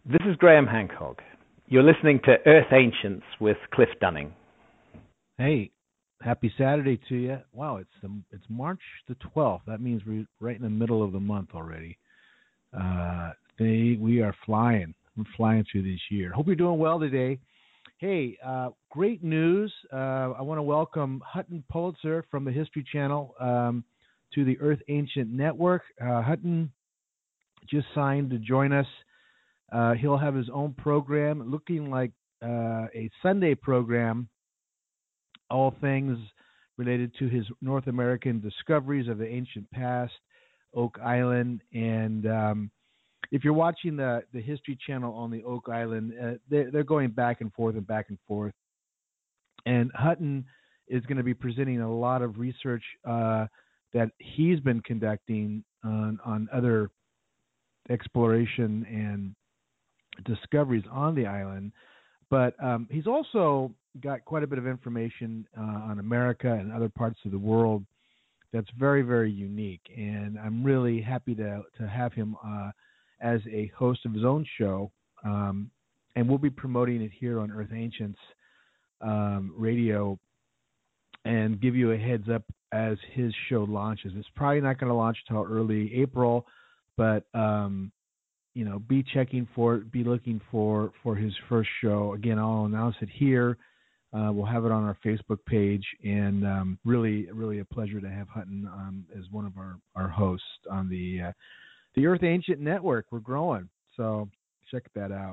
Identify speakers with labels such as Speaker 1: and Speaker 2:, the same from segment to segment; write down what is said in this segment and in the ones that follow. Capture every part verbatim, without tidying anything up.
Speaker 1: This is Graham Hancock. You're listening to Earth Ancients with Cliff Dunning.
Speaker 2: Hey, happy Saturday to you. Wow, it's the, it's March the twelfth. That means we're right in the middle of the month already. Uh, they, we are flying. We're flying through this year. Hope you're doing well today. Hey, uh, great news. Uh, I want to welcome Hutton Pulitzer from the History Channel um, to the Earth Ancient Network. Uh, Hutton just signed to join us. Uh, he'll have his own program, looking like uh, a Sunday program, all things related to his North American discoveries of the ancient past, Oak Island. And um, if you're watching the, the History Channel on the Oak Island, uh, they're, they're going back and forth and back and forth. And Hutton is going to be presenting a lot of research uh, that he's been conducting on, on other exploration and discoveries on the island, but um, he's also got quite a bit of information uh, on America and other parts of the world that's very, very unique. And I'm really happy to to have him uh, as a host of his own show, um, and we'll be promoting it here on Earth Ancients um, Radio, and give you a heads up as his show launches. It's probably not going to launch until early April, but um, you know, be checking for it, be looking for, for his first show. Again, I'll announce it here. Uh, we'll have it on our Facebook page, and um, really, really a pleasure to have Hutton um, as one of our, our hosts on the uh, the Earth Ancient Network. We're growing, so check that out.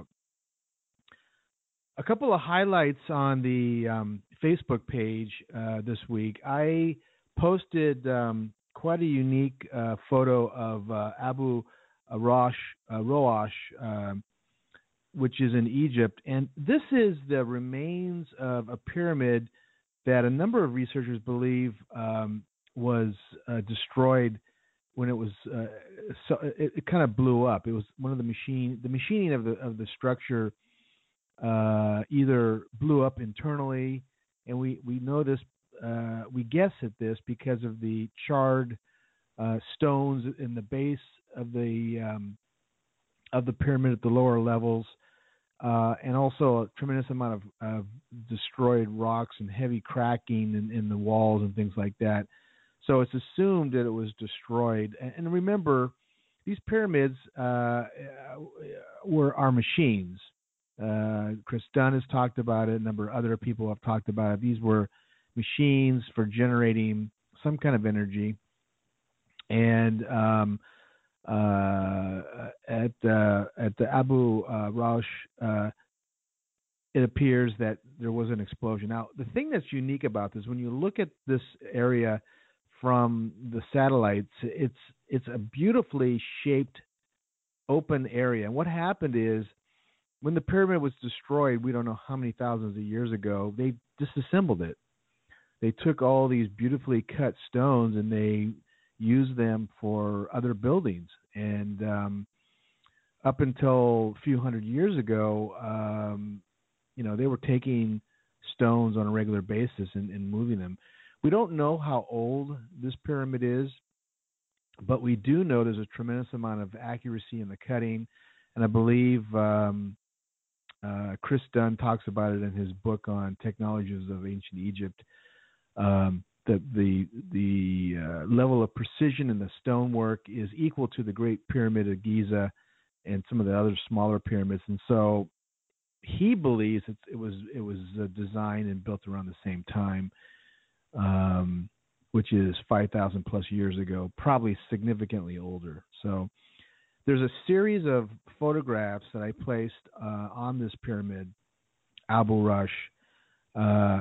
Speaker 2: A couple of highlights on the um, Facebook page uh, this week. I posted um, quite a unique uh, photo of uh, Abu Uh, Rosh, uh, Roash, uh, which is in Egypt. And this is the remains of a pyramid that a number of researchers believe um, was uh, destroyed when it was, uh, so it, it kind of blew up. It was one of the machine, the machining of the of the structure uh, either blew up internally, and we, we know this, uh, we guess at this because of the charred uh, stones in the base of the um, of the pyramid at the lower levels, uh, and also a tremendous amount of, of destroyed rocks and heavy cracking in, in the walls and things like that. So it's assumed that it was destroyed. And, and remember, these pyramids uh, were our machines. Uh, Chris Dunn has talked about it. A number of other people have talked about it. These were machines for generating some kind of energy. And um, Uh, at uh, at the Abu uh, Rosh, uh, it appears that there was an explosion. Now, the thing that's unique about this, when you look at this area from the satellites, it's it's a beautifully shaped, open area. And what happened is, when the pyramid was destroyed, we don't know how many thousands of years ago, they disassembled it. They took all these beautifully cut stones and they use them for other buildings. And um, up until a few hundred years ago, um, you know, they were taking stones on a regular basis and, and moving them. We don't know how old this pyramid is, but we do know there's a tremendous amount of accuracy in the cutting. And I believe um, uh, Chris Dunn talks about it in his book on Technologies of Ancient Egypt. Um, The the the uh, level of precision in the stonework is equal to the Great Pyramid of Giza and some of the other smaller pyramids, and so he believes it, it was it was uh, designed and built around the same time, um, which is five thousand plus years ago, probably significantly older. So there's a series of photographs that I placed uh, on this pyramid, Abu Rosh, Uh,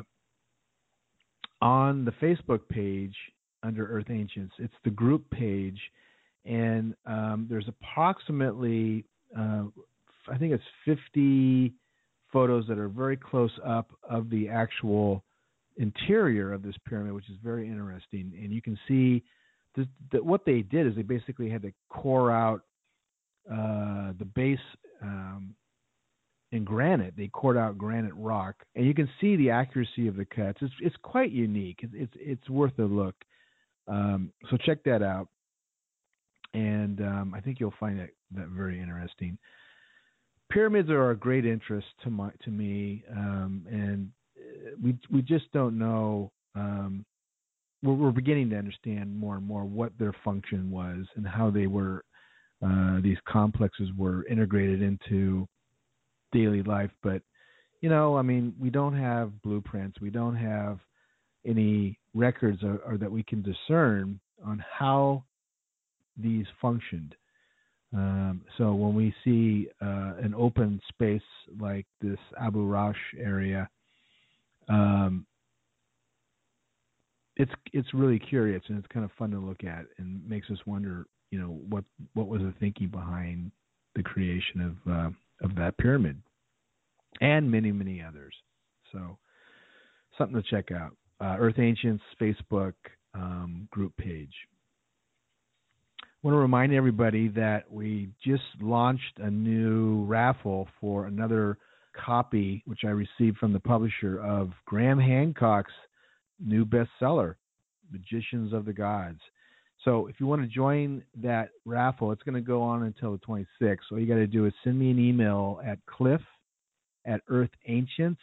Speaker 2: on the Facebook page under Earth Ancients. It's the group page, and um, there's approximately, uh, I think it's fifty photos that are very close up of the actual interior of this pyramid, which is very interesting. And you can see that, that what they did is they basically had to core out uh, the base um, in granite. They cored out granite rock, and you can see the accuracy of the cuts. It's it's quite unique. It's it's, it's worth a look. Um, so check that out, and um, I think you'll find that, that very interesting. pyramids are a great interest to my to me, um, and we we just don't know. Um, we're, we're beginning to understand more and more what their function was and how they were. Uh, these complexes were integrated into daily life, but you know, I mean, we don't have blueprints. We don't have any records or, or that we can discern on how these functioned. Um, so when we see uh, an open space like this Abu Rosh area, um, it's it's really curious and it's kind of fun to look at and makes us wonder, you know, what what was the thinking behind the creation of uh, of that pyramid and many many others. So something to check out. Uh, Earth Ancients Facebook um, group page. I want to remind everybody that we just launched a new raffle for another copy, which I received from the publisher, of Graham Hancock's new bestseller, Magicians of the Gods. So if you want to join that raffle, it's going to go on until the twenty-sixth. All you got to do is send me an email at cliff at earthancients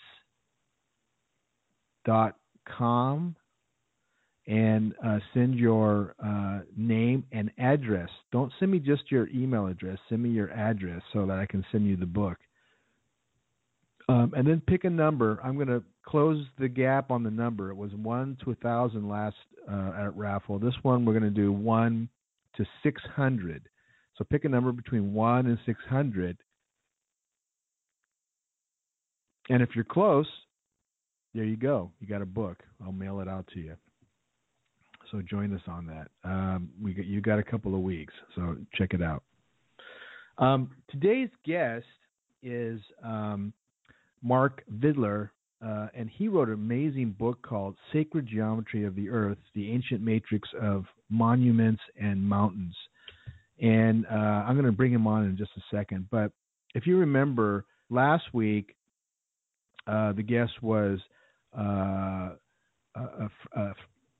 Speaker 2: dot com and uh, send your uh, name and address. Don't send me just your email address. Send me your address so that I can send you the book. Um, and then pick a number. I'm going to close the gap on the number. It was one to one thousand last uh, at raffle. This one we're going to do one to six hundred. So pick a number between one and six hundred. And if you're close, there you go. You got a book. I'll mail it out to you. So join us on that. Um, we got, you got a couple of weeks, so check it out. Um, today's guest is um, Mark Vidler, uh, and he wrote an amazing book called Sacred Geometry of the Earth, the Ancient Matrix of Monuments and Mountains. And uh, I'm going to bring him on in just a second. But if you remember, last week, uh, the guest was uh, a, a, a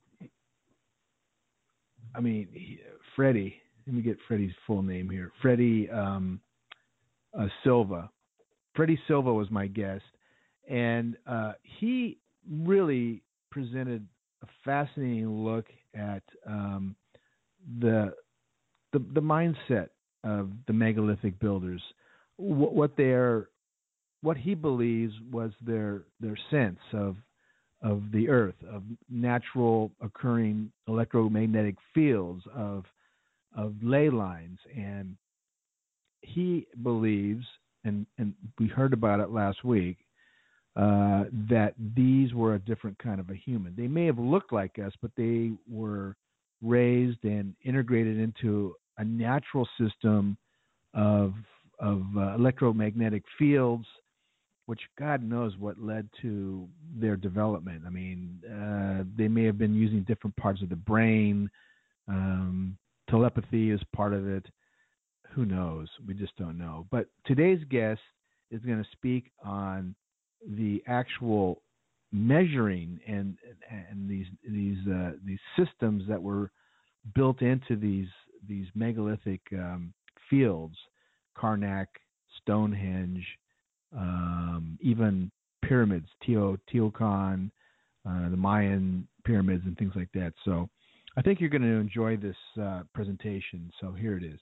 Speaker 2: I mean, Freddie, let me get Freddie's full name here. Freddie um, uh, Silva. Freddie Silva was my guest, and uh, he really presented a fascinating look at um, the, the the mindset of the megalithic builders, what, what their what he believes was their their sense of of the earth, of natural occurring electromagnetic fields, of of ley lines. And he believes, and, and we heard about it last week, uh, that these were a different kind of a human. They may have looked like us, but they were raised and integrated into a natural system of of uh, electromagnetic fields, which God knows what led to their development. I mean, uh, they may have been using different parts of the brain. Um, telepathy is part of it. Who knows? We just don't know. But today's guest is going to speak on the actual measuring and and these these uh, these systems that were built into these these megalithic um, fields, Karnak, Stonehenge, Um, even pyramids, Teo, Teotihuacan, uh, the Mayan pyramids, and things like that. So I think you're going to enjoy this uh, presentation. So here it is.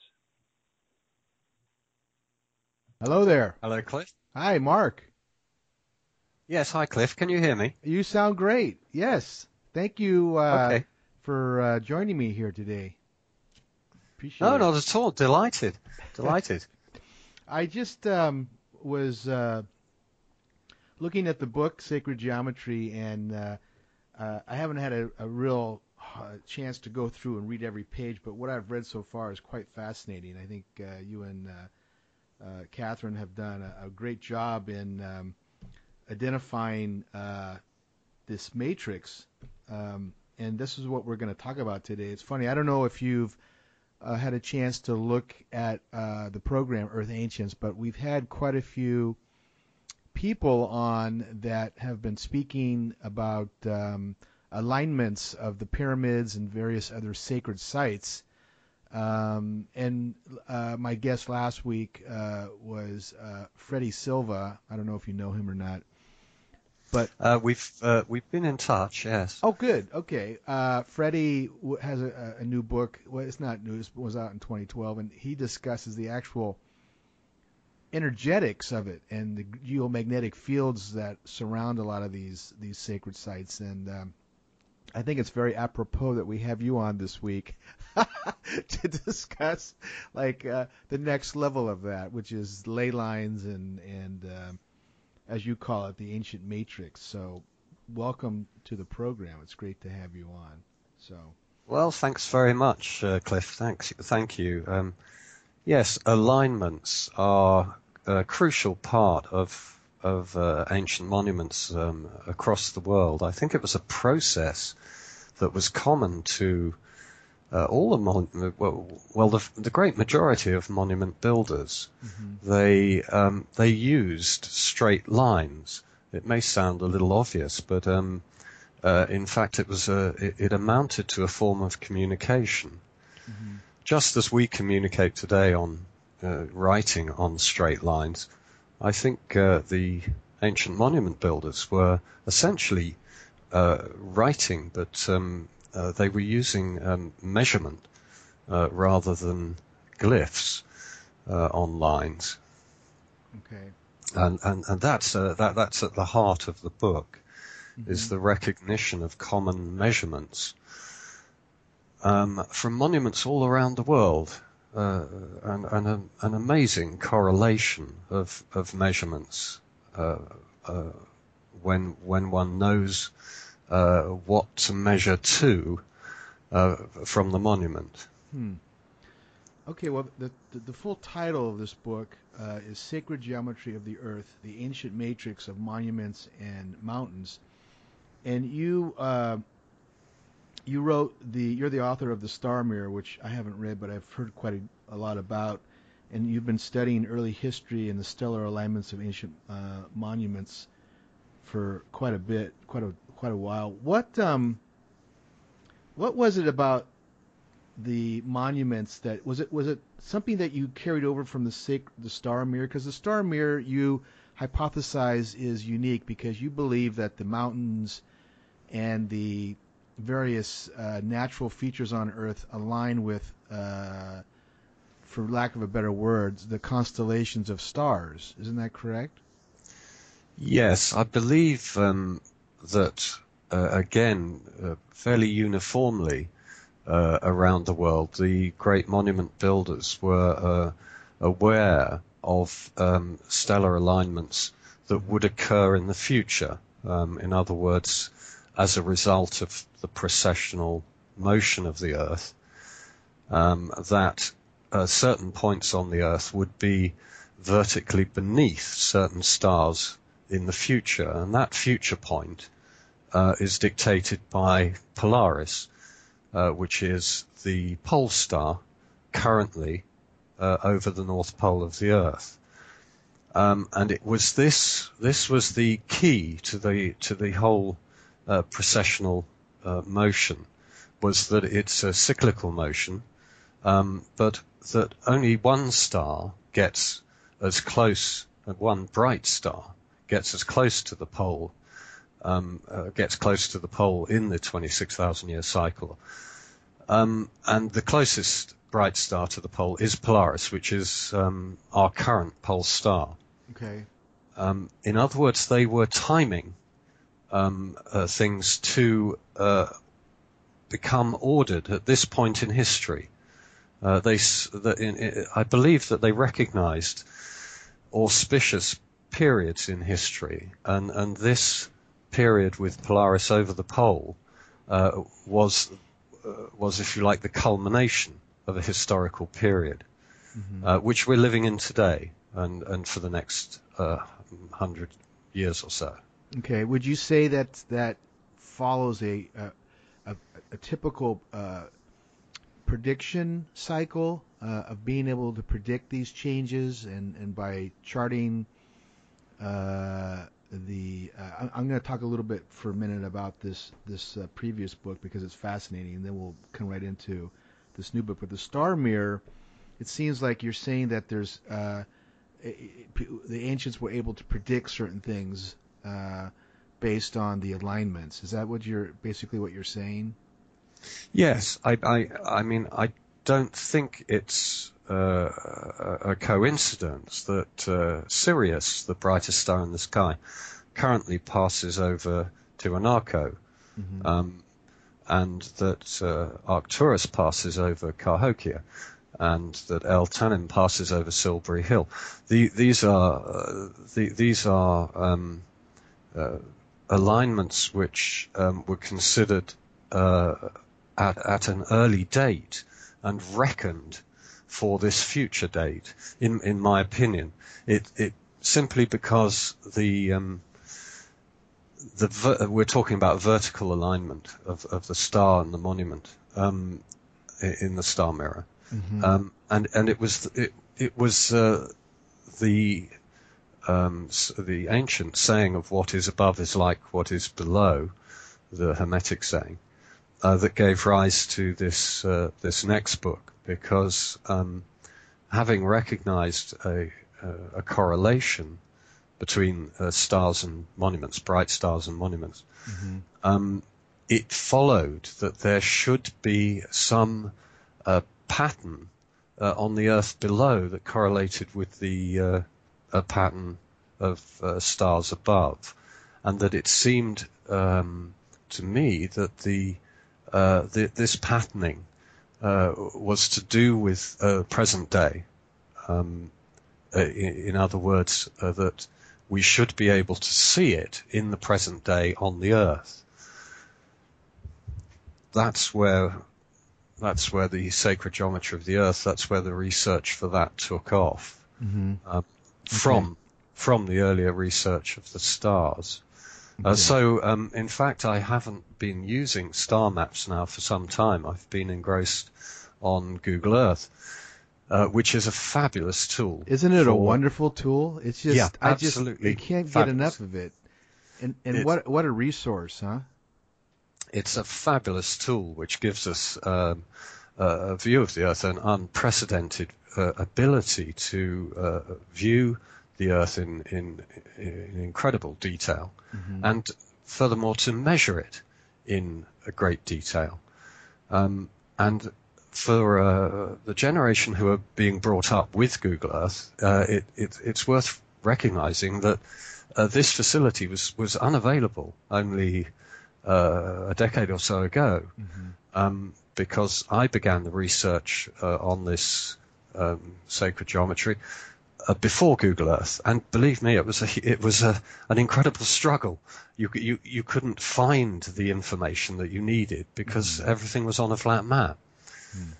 Speaker 2: Hello there.
Speaker 3: Hello, Cliff.
Speaker 2: Hi, Mark.
Speaker 3: Yes, hi, Cliff. Can you hear me?
Speaker 2: You sound great. Yes. Thank you uh,
Speaker 3: okay.
Speaker 2: for uh, joining me here today. Appreciate
Speaker 3: no,
Speaker 2: it.
Speaker 3: No, not at all. Delighted. Delighted.
Speaker 2: I just... Um, was uh, looking at the book Sacred Geometry, and uh, uh, I haven't had a, a real uh, chance to go through and read every page, but what I've read so far is quite fascinating. I think uh, you and uh, uh, Catherine have done a, a great job in um, identifying uh, this matrix, um, and this is what we're going to talk about today. It's funny, I don't know if you've Uh, had a chance to look at uh, the program Earth Ancients, but we've had quite a few people on that have been speaking about um, alignments of the pyramids and various other sacred sites Um, and uh, my guest last week uh, was uh, Freddie Silva. I don't know if you know him or not, but
Speaker 3: Uh, we've uh, we've been in touch, yes.
Speaker 2: oh, good. Okay. Uh, Freddie w- has a, a new book. Well, it's not new. It was out in twenty twelve, and he discusses the actual energetics of it and the geomagnetic fields that surround a lot of these these sacred sites. And um, I think it's very apropos that we have you on this week to discuss like uh, the next level of that, which is ley lines and and um, as you call it, the ancient matrix. So welcome to the program. It's great to have you on. So
Speaker 3: Well, thanks very much, uh, Cliff. Thanks, thank you. Um, yes, alignments are a crucial part of of uh, ancient monuments um, across the world. I think it was a process that was common to uh, all the mon- well, well the, the great majority of monument builders.
Speaker 2: mm-hmm.
Speaker 3: They um, they used straight lines. It may sound a little obvious, but um, uh, in fact, it was a it, it amounted to a form of communication,
Speaker 2: Mm-hmm.
Speaker 3: just as we communicate today on uh, writing on straight lines. I think uh, the ancient monument builders were essentially uh, writing, but um, uh, they were using um, measurement uh, rather than glyphs uh, on lines.
Speaker 2: Okay.
Speaker 3: And, and, and that's, uh, that, that's at the heart of the book,
Speaker 2: Mm-hmm.
Speaker 3: is the recognition of common measurements um, from monuments all around the world, uh, and, and a, an amazing correlation of, of measurements uh, uh, when, when one knows uh, what to measure to uh, from the monument.
Speaker 2: Hmm. Okay, well, the, the, the full title of this book uh, is Sacred Geometry of the Earth, the Ancient Matrix of Monuments and Mountains. And you uh, you wrote the, you're the author of The Star Mirror, which I haven't read, but I've heard quite a, a lot about. And you've been studying early history and the stellar alignments of ancient uh, monuments for quite a bit, quite a quite a while. What um, what was it about the monuments that was it was it something that you carried over from the sac- the Star Mirror? Because the Star Mirror, you hypothesize, is unique because you believe that the mountains and the various uh, natural features on Earth align with, uh, for lack of a better word, the constellations of stars. Isn't that correct?
Speaker 3: Yes, I believe um, that, uh, again, uh, fairly uniformly uh, around the world, the great monument builders were uh, aware of um, stellar alignments that would occur in the future. Um, in other words, as a result of the precessional motion of the Earth, um, that uh, certain points on the Earth would be vertically beneath certain stars in the future, and that future point uh, is dictated by Polaris, uh, which is the pole star currently uh, over the North Pole of the Earth. Um, and it was this this was the key to the to the whole uh, precessional uh, motion, was that it's a cyclical motion, um, but that only one star gets as close, uh, one bright star gets as close to the pole, um, uh, gets close to the pole in the twenty-six thousand year cycle. Um, and the closest bright star to the pole is Polaris, which is um, our current pole star.
Speaker 2: Okay.
Speaker 3: Um, in other words, they were timing um, uh, things to uh, become ordered at this point in history. Uh, they, the, in, in, I believe that they recognized auspicious periods in history, and, and this period with Polaris over the pole uh, was, uh, was, if you like, the culmination of a historical period,
Speaker 2: Mm-hmm.
Speaker 3: uh, which we're living in today and, and for the next uh, hundred years or so.
Speaker 2: Okay. Would you say that that follows a a, a, a typical uh, prediction cycle uh, of being able to predict these changes, and, and by charting uh, the uh, I'm going to talk a little bit for a minute about this this uh, previous book because it's fascinating, and then we'll come right into
Speaker 4: this new book. But the star mirror, it seems like you're saying that there's uh, the ancients were able to predict certain things uh, based on the alignments. Is that what you're basically what you're saying?
Speaker 3: Yes, I, I, I mean, I don't think it's uh, a coincidence that uh, Sirius, the brightest star in the sky, currently passes over Tiwanaku, mm-hmm. um, and that uh, Arcturus passes over Cahokia, and that El Tanim passes over Silbury Hill. The, these are uh, the, these are um, uh, alignments which um, were considered uh, at, at an early date and reckoned for this future date. In in my opinion, it it simply because the um, the ver- we're talking about vertical alignment of, of the star and the monument um, in the star mirror. Mm-hmm. Um, and and it was it it was uh, the um, the ancient saying of what is above is like what is below, the Hermetic saying, uh, that gave rise to this uh, this next book, because um, having recognized a a, a correlation between uh, stars and monuments, bright stars and monuments, mm-hmm. um, it followed that there should be some uh, pattern uh, on the Earth below that correlated with the uh, a pattern of uh, stars above, and that it seemed um, to me that the, uh, the this patterning uh, was to do with uh, present day. Um, in, in other words, uh, that we should be able to see it in the present day on the Earth. That's where that's where the sacred geometry of the Earth, that's where the research for that took off, mm-hmm. um, from okay. from the earlier research of the stars. Okay. Uh, so, um, in fact, I haven't been using star maps now for some time. I've been engrossed on Google Earth, uh, which is a fabulous tool.
Speaker 4: Isn't it
Speaker 3: for,
Speaker 4: a wonderful tool? It's just,
Speaker 3: yeah,
Speaker 4: I just
Speaker 3: absolutely
Speaker 4: I can't
Speaker 3: fabulous.
Speaker 4: get enough of it. And and it, what what a resource, huh?
Speaker 3: It's a fabulous tool which gives us um, a view of the Earth, an unprecedented uh, ability to uh, view the Earth in, in, in incredible detail, mm-hmm. and furthermore to measure it in a great detail. Um, and for uh, the generation who are being brought up with Google Earth, uh, it, it, it's worth recognizing that uh, this facility was, was unavailable only uh, a decade or so ago, mm-hmm. um, because I began the research uh, on this um, sacred geometry uh, before Google Earth, and believe me, it was a, it was a, an incredible struggle. You you you couldn't find the information that you needed because mm-hmm. everything was on a flat map.
Speaker 4: Mm.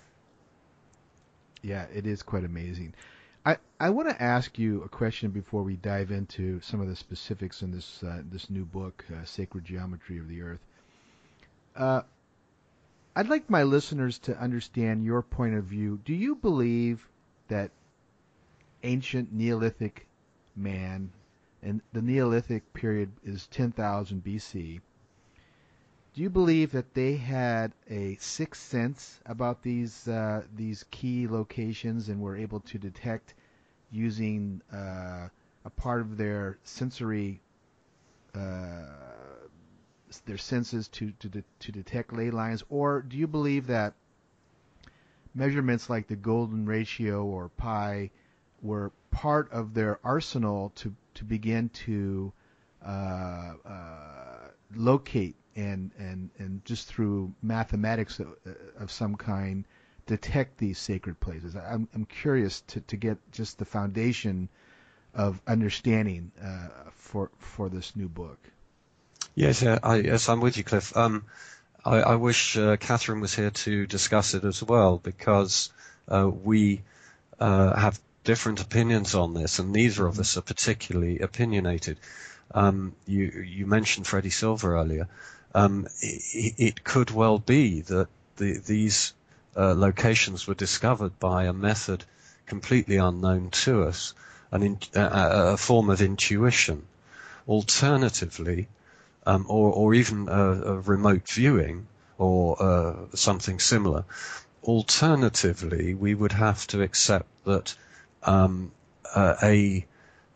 Speaker 4: Yeah, it is quite amazing. I, I want to ask you a question before we dive into some of the specifics in this uh, this new book, uh, Sacred Geometry of the Earth. Uh, I'd like my listeners to understand your point of view. Do you believe that ancient Neolithic man, and the Neolithic period is ten thousand B C, do you believe that they had a sixth sense about these uh, these key locations and were able to detect using uh, a part of their sensory uh, their senses to to de- to detect ley lines, or do you believe that measurements like the golden ratio or pi were part of their arsenal to to begin to uh, uh, locate and, and and just through mathematics of, of some kind detect these sacred places? I'm I'm curious to, to get just the foundation of understanding uh, for for this new book.
Speaker 3: Yes, uh, I, yes, I'm with you, Cliff. Um, I, I wish uh, Catherine was here to discuss it as well, because uh, we uh, have different opinions on this, and neither of us are particularly opinionated. Um, you you mentioned Freddie Silver earlier. Um, it, it could well be that the, these uh, locations were discovered by a method completely unknown to us, an in, a, a form of intuition. Alternatively, um, or, or even a, a remote viewing or uh, something similar, alternatively, we would have to accept that um, uh, a,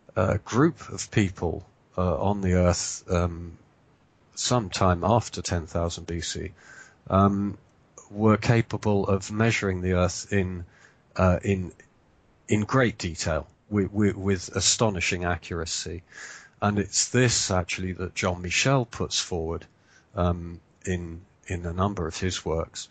Speaker 3: a group of people uh, on the Earth um, sometime after ten thousand B C um, were capable of measuring the Earth in uh, in in great detail with, with, with astonishing accuracy. And it's this actually that John Michel puts forward um, in in a number of his works.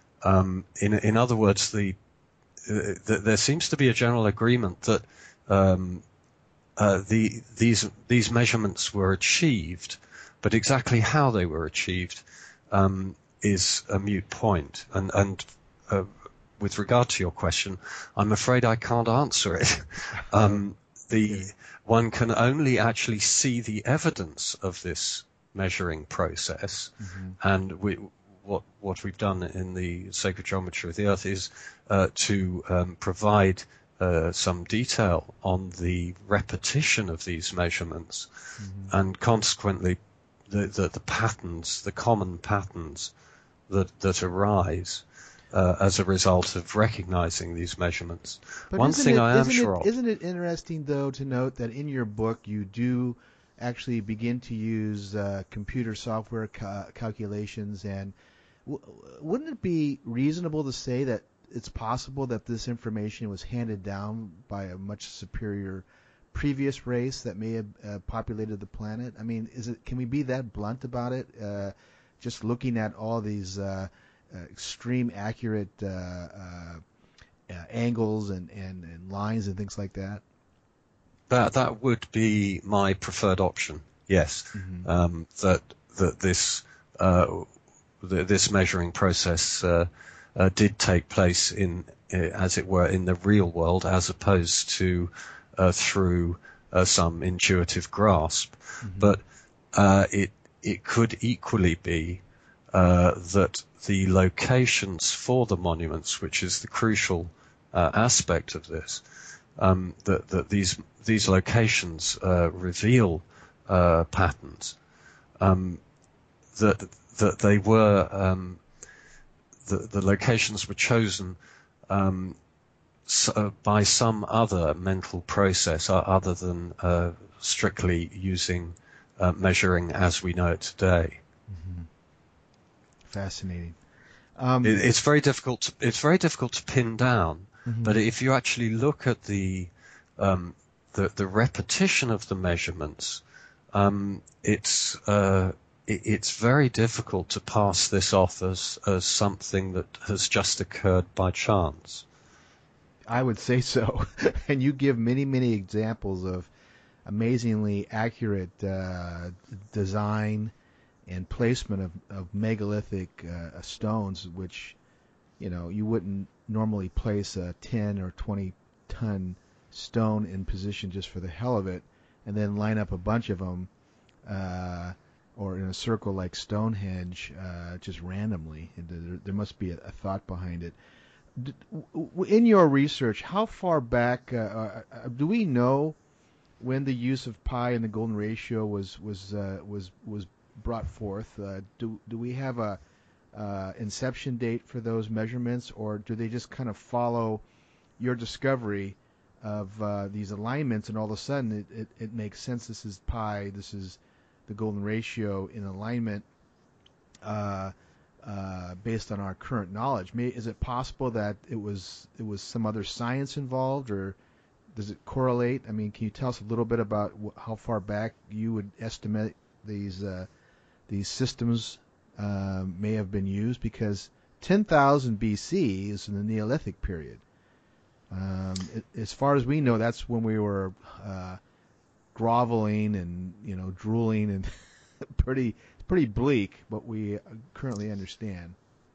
Speaker 3: Um, in in other words, the, uh, the there seems to be a general agreement that um, uh, the these these measurements were achieved, but exactly how they were achieved um, is a moot point. And and uh, with regard to your question, I'm afraid I can't answer it. um, the one can only actually see the evidence of this measuring process, mm-hmm. and we, what what we've done in the Sacred Geometry of the Earth is uh, to um, provide uh, some detail on the repetition of these measurements, mm-hmm. and consequently the, the the patterns, the common patterns that that arise uh, as a result of recognizing these measurements.
Speaker 4: But
Speaker 3: One thing
Speaker 4: it,
Speaker 3: I am
Speaker 4: isn't
Speaker 3: sure
Speaker 4: it,
Speaker 3: of.
Speaker 4: Isn't it interesting, though, to note that in your book you do actually begin to use uh, computer software ca- calculations, and w- wouldn't it be reasonable to say that it's possible that this information was handed down by a much superior previous race that may have uh, populated the planet? I mean, is it? Can we be that blunt about it? Uh, just looking at all these uh, uh, extreme accurate uh, uh, uh, angles and, and, and lines and things like that?
Speaker 3: That that would be my preferred option. Yes, mm-hmm. um, that that this uh, the, this measuring process uh, uh, did take place in, uh, as it were, in the real world, as opposed to uh, through uh, some intuitive grasp. Mm-hmm. But uh, it it could equally be uh, that the locations for the monuments, which is the crucial uh, aspect of this, um, that that these these locations uh, reveal uh, patterns, um, that that they were um, the the locations were chosen um, so, by some other mental process uh, other than uh, strictly using uh, measuring as we know it today.
Speaker 4: Mm-hmm. Fascinating. Um,
Speaker 3: it, it's very difficult. To, it's very difficult to pin down.
Speaker 4: Mm-hmm.
Speaker 3: But if you actually look at the um, the, the repetition of the measurements, um, it's uh, it, it's very difficult to pass this off as as something that has just occurred by chance.
Speaker 4: I would say so. And you give many, many examples of amazingly accurate uh, design and placement of, of megalithic uh, stones, which, you know, you wouldn't normally place a ten or twenty ton stone in position just for the hell of it, and then line up a bunch of them, uh, or in a circle like Stonehenge, uh, just randomly. There, there must be a, a thought behind it. In your research, how far back uh, uh, do we know when the use of pi and the golden ratio was was uh, was was brought forth? Uh, do do we have a uh, inception date for those measurements, or do they just kind of follow your discovery of uh, these alignments, and all of a sudden it, it, it makes sense? This is pi, this is the golden ratio in alignment. Uh, Uh, based on our current knowledge, May, is it possible that it was it was some other science involved, or does it correlate? I mean, can you tell us a little bit about wh- how far back you would estimate these uh, these systems uh, may have been used? Because ten thousand B C is in the Neolithic period. Um, it, as far as we know, that's when we were uh, groveling and you know drooling and pretty. Pretty bleak, but we currently understand.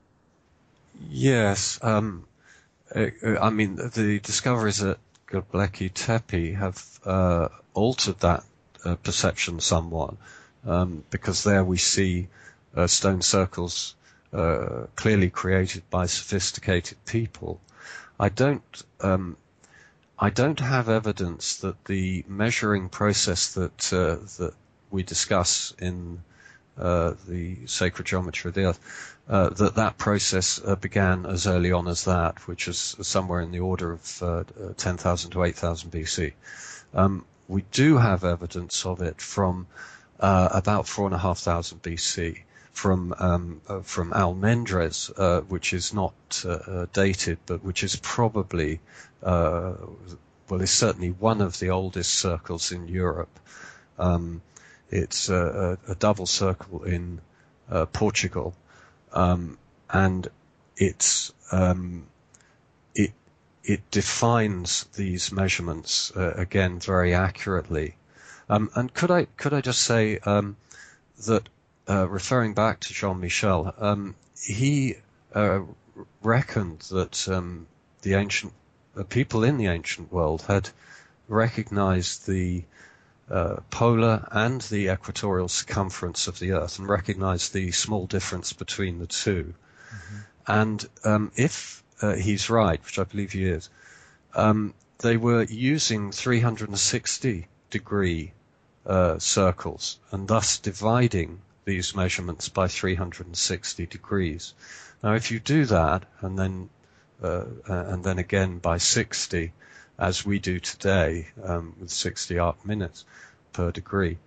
Speaker 3: Yes, um, I mean the discoveries at Göbekli Tepe have uh, altered that uh, perception somewhat, um, because there we see uh, stone circles uh, clearly created by sophisticated people. I don't, um, I don't have evidence that the measuring process that uh, that we discuss in uh, the sacred geometry of the Earth, uh, that that process uh, began as early on as that, which is somewhere in the order of uh, ten thousand to eight thousand B C. Um, we do have evidence of it from uh, about four and a half thousand B C. From um, uh, from Almendres, uh, which is not uh, uh, dated, but which is probably, uh, well, is certainly one of the oldest circles in Europe. Um, it's a, a, a double circle in uh, Portugal, um, and it's um, it it defines these measurements uh, again very accurately. Um, and could I could I just say um, that. Uh, referring back to Jean-Michel, um, he uh, reckoned that um, the ancient uh, people in the ancient world had recognized the uh, polar and the equatorial circumference of the Earth and recognized the small difference between the two. Mm-hmm. And um, if uh, he's right, which I believe he is, um, they were using three hundred sixty degree uh, circles and thus dividing these measurements by three hundred sixty degrees. Now, if you do that, and then uh, and then again by sixty, as we do today, um, with sixty arc minutes per degree,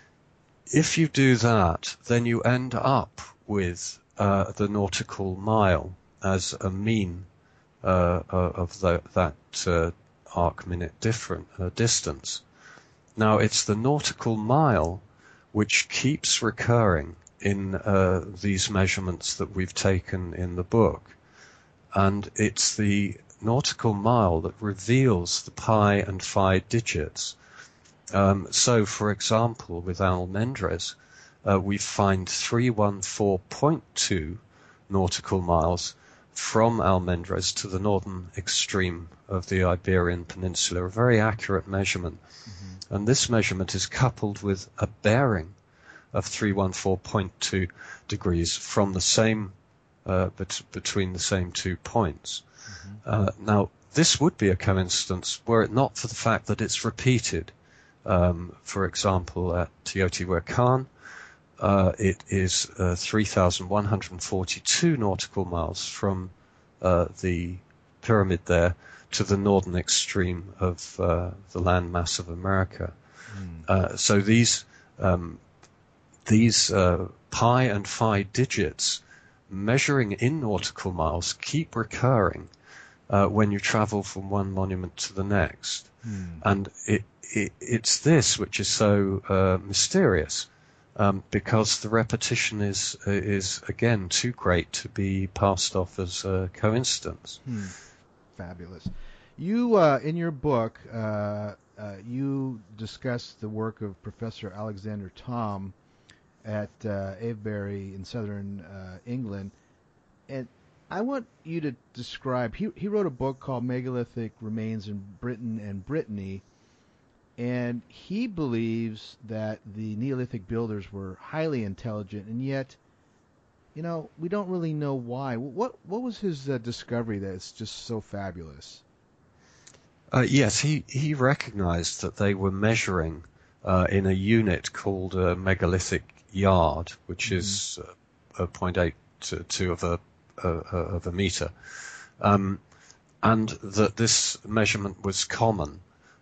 Speaker 3: if you do that, then you end up with uh, the nautical mile as a mean uh, of the, that uh, arc minute different uh, distance. Now, it's the nautical mile which keeps recurring in uh, these measurements that we've taken in the book. And it's the nautical mile that reveals the pi and phi digits. Um, so, for example, with Almendres, uh, we find three hundred fourteen point two nautical miles from Almendres to the northern extreme of the Iberian Peninsula, a very accurate measurement. Mm-hmm. And this measurement is coupled with a bearing of three hundred fourteen point two degrees from the same, uh, bet- between the same two points. Mm-hmm. Uh, now, this would be a coincidence were it not for the fact that it's repeated. Um, for example, at Teotihuacan, uh, it is uh, three thousand one hundred forty-two nautical miles from uh, the pyramid there to the northern extreme of uh, the landmass of America. Mm. Uh, so these um, these uh, pi and phi digits measuring in nautical miles keep recurring uh, when you travel from one monument to the next. Mm. And it, it it's this which is so uh, mysterious, um, because the repetition is is again too great to be passed off as a coincidence.
Speaker 4: Hmm. Fabulous. You, uh, in your book, uh, uh, you discuss the work of Professor Alexander Thom at uh, Avebury in southern uh, England, and I want you to describe. He he wrote a book called Megalithic Remains in Britain and Brittany, and he believes that the Neolithic builders were highly intelligent, and yet, you know, we don't really know why. What what was his uh, discovery that's just so fabulous?
Speaker 3: Uh, yes, he, he recognized that they were measuring uh, in a unit called a megalithic yard, which mm-hmm. is uh, zero point eight to two of a, uh, of a meter, um, and that this measurement was common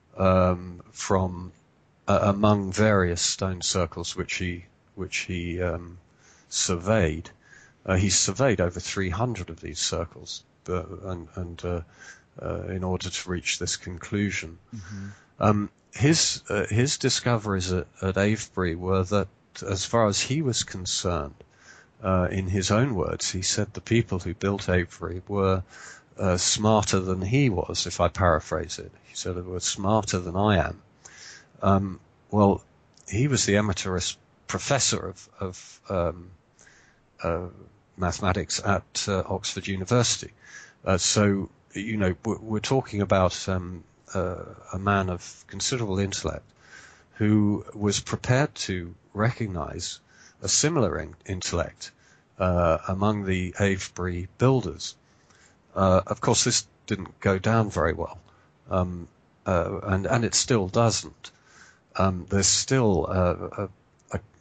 Speaker 3: um, from uh, among various stone circles which he which he um, surveyed. Uh, he surveyed over three hundred of these circles, uh, and, and uh, uh, in order to reach this conclusion. Mm-hmm. Um, his uh, his discoveries at, at Avebury were that, as far as he was concerned, uh, in his own words, he said the people who built Avebury were uh, smarter than he was, if I paraphrase it. He said they were smarter than I am. Um, well, he was the emeritus professor of, of um, uh, mathematics at uh, Oxford University. Uh, so, you know, we're, we're talking about um, uh, a man of considerable intellect who was prepared to recognize a similar in- intellect uh, among the Avebury builders. Uh, of course, this didn't go down very well, um, uh, and, and it still doesn't. Um, there's still uh, a, a,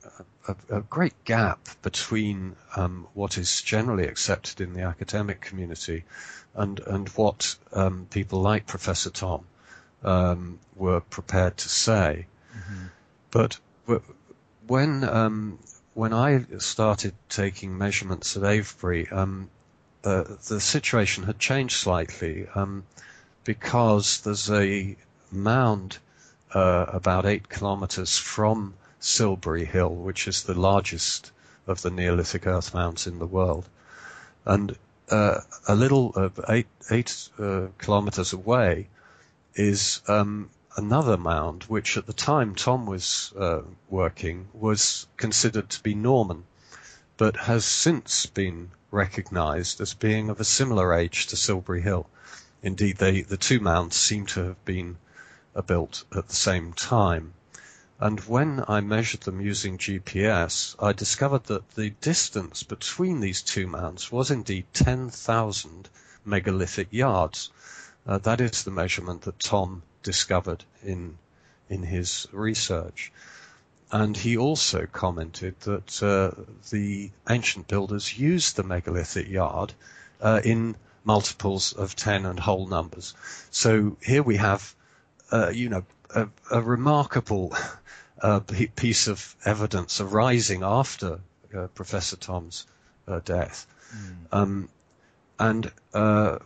Speaker 3: a, a great gap between um, what is generally accepted in the academic community and and what um, people like Professor Thom um, were prepared to say. Mm-hmm. But when um, when I started taking measurements at Avebury, um, uh, the situation had changed slightly um, because there's a mound uh, about eight kilometers from Silbury Hill, which is the largest of the Neolithic earth mounds in the world, and uh, a little uh, eight eight uh, kilometers away is um, another mound, which at the time Thom was uh, working was considered to be Norman, but has since been recognized as being of a similar age to Silbury Hill. Indeed, they, the two mounds seem to have been uh, built at the same time. And when I measured them using G P S, I discovered that the distance between these two mounds was indeed ten thousand megalithic yards. Uh, that is the measurement that Thom discovered in in his research. And he also commented that uh, the ancient builders used the megalithic yard uh, in multiples of ten and whole numbers. So here we have, uh, you know, a, a remarkable uh, piece of evidence arising after uh, Professor Thom's uh, death. Mm. Um, and uh,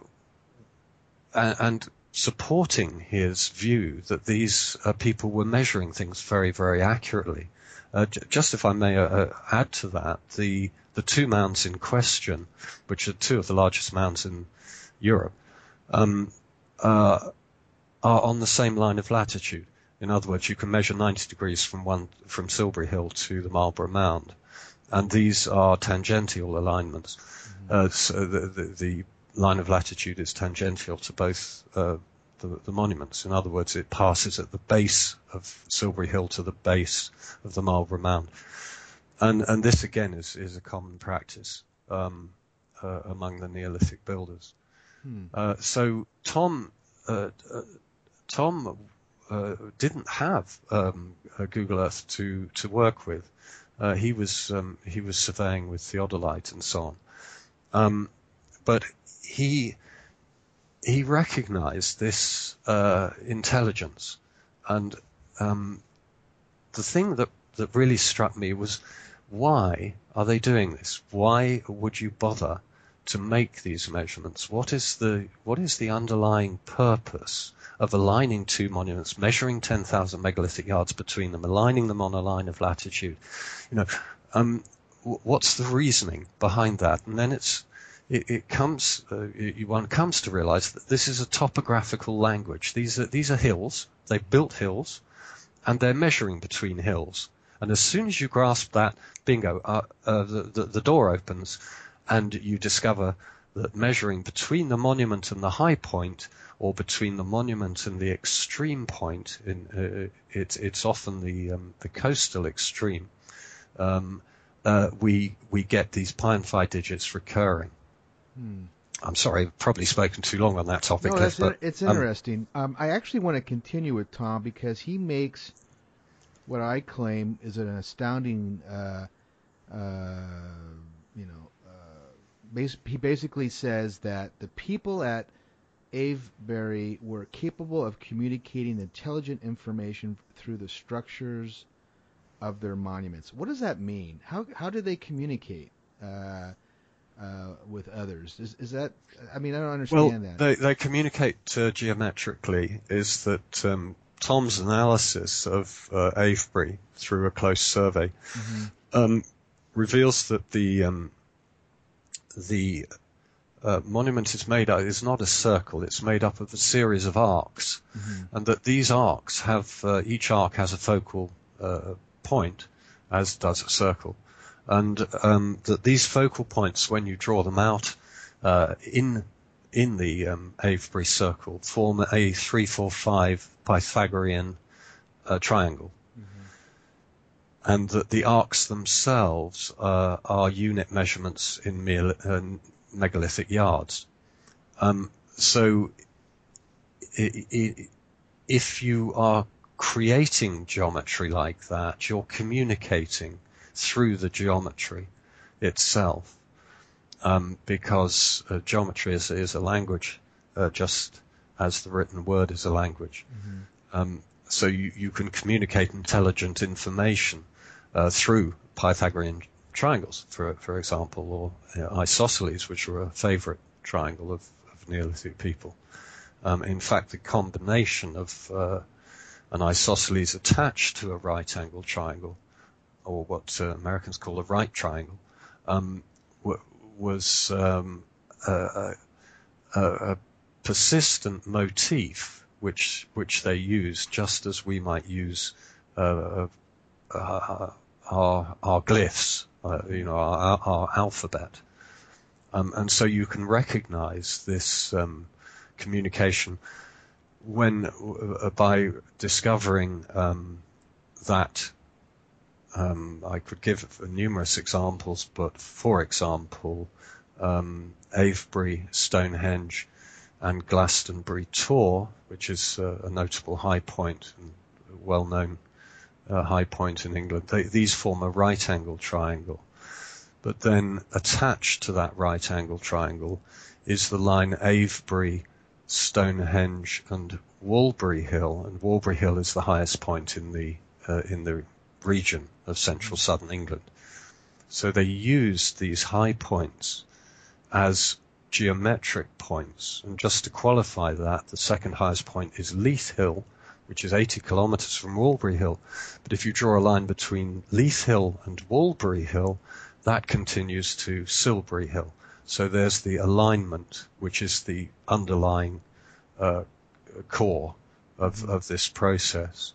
Speaker 3: and supporting his view that these uh, people were measuring things very, very accurately. Uh, j- just if I may uh, add to that, the the two mounds in question, which are two of the largest mounds in Europe, um, uh, are on the same line of latitude. In other words, you can measure ninety degrees from one from Silbury Hill to the Marlborough Mound, and these are tangential alignments. Mm-hmm. Uh, so the, the, the line of latitude is tangential to both uh, the, the monuments. In other words, it passes at the base of Silbury Hill to the base of the Marlborough Mound. And, and this, again, is, is a common practice um, uh, among the Neolithic builders. Hmm. Uh, so Thom, uh, uh, Thom uh, didn't have um, a Google Earth to, to work with. Uh, he was um, he was surveying with theodolite and so on. Um, but he he recognized this uh, intelligence, and um, the thing that, that really struck me was, why are they doing this? Why would you bother to make these measurements? What is the what is the underlying purpose of aligning two monuments, measuring ten thousand megalithic yards between them, aligning them on a line of latitude? You know, um, what's the reasoning behind that? And then it's It, it comes, uh, it, one comes to realize that this is a topographical language. These are, these are hills. They've built hills, and they're measuring between hills. And as soon as you grasp that, bingo, uh, uh, the, the, the door opens, and you discover that measuring between the monument and the high point, or between the monument and the extreme point, in, uh, it, it's often the, um, the coastal extreme, um, uh, we, we get these pi and phi digits recurring. Hmm. I'm sorry, I've probably spoken too long on that topic.
Speaker 4: No,
Speaker 3: Cliff,
Speaker 4: that's
Speaker 3: but,
Speaker 4: it's interesting. Um, um, I actually want to continue with Thom because he makes what I claim is an astounding, uh, uh, you know, uh, bas- he basically says that the people at Avebury were capable of communicating intelligent information through the structures of their monuments. What does that mean? How how do they communicate Uh, Uh, with others? Is is that? I mean, I don't understand
Speaker 3: well,
Speaker 4: that.
Speaker 3: They they communicate uh, geometrically. Is that um, Thom's analysis of uh, Avebury through a close survey mm-hmm. um, reveals that the um, the uh, monument is made up is not a circle. It's made up of a series of arcs, mm-hmm. and that these arcs have uh, each arc has a focal uh, point, as does a circle. And um, that these focal points, when you draw them out uh, in in the um, Avebury circle, form a three, four, five Pythagorean uh, triangle, mm-hmm. and that the arcs themselves uh, are unit measurements in me- uh, megalithic yards. Um, so, it, it, if you are creating geometry like that, you're communicating through the geometry itself, um, because uh, geometry is, is a language, uh, just as the written word is a language. Mm-hmm. Um, so you, you can communicate intelligent information uh, through Pythagorean triangles, for for example, or you know, isosceles, which were a favorite triangle of, of Neolithic people. Um, in fact, the combination of uh, an isosceles attached to a right-angled triangle, or what uh, Americans call a right triangle, um, w- was um, a, a, a persistent motif which which they use, just as we might use uh, uh, our our glyphs, uh, you know, our, our alphabet, um, and so you can recognize this um, communication when uh, by discovering um, that. Um, I could give numerous examples, but for example, um, Avebury, Stonehenge, and Glastonbury Tor, which is uh, a notable high point, and a well-known uh, high point in England, they, these form a right-angled triangle. But then attached to that right-angled triangle is the line Avebury, Stonehenge, and Walbury Hill, and Walbury Hill is the highest point in the uh, in the region of central southern England. So they used these high points as geometric points. And just to qualify that, the second highest point is Leith Hill, which is eighty kilometres from Walbury Hill. But if you draw a line between Leith Hill and Walbury Hill, that continues to Silbury Hill. So there's the alignment, which is the underlying uh, core of, of this process.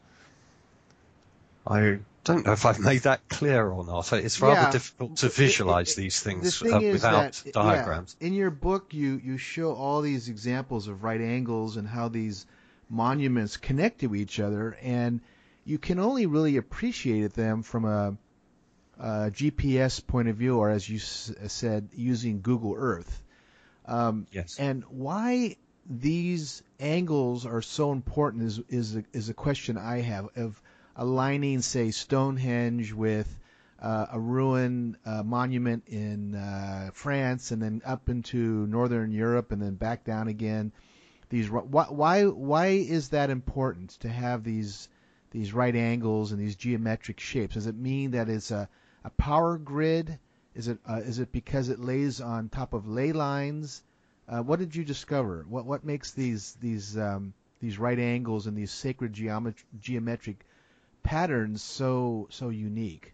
Speaker 3: I don't know if I've made that clear or not. It's rather
Speaker 4: yeah.
Speaker 3: difficult to visualize
Speaker 4: it, it,
Speaker 3: these things
Speaker 4: thing
Speaker 3: uh, without
Speaker 4: that,
Speaker 3: diagrams.
Speaker 4: Yeah, in your book, you, you show all these examples of right angles and how these monuments connect to each other, and you can only really appreciate them from a, a G P S point of view, or as you s- said, using Google Earth. Um,
Speaker 3: yes.
Speaker 4: And why these angles are so important is is a, is a question I have of aligning, say, Stonehenge with uh, a ruin uh, monument in uh, France, and then up into northern Europe, and then back down again. These why why why is that important to have these these right angles and these geometric shapes? Does it mean that it's a, a power grid? Is it uh, is it because it lays on top of ley lines? Uh, what did you discover? What what makes these these um, these right angles and these sacred geomet- geometric patterns so so unique?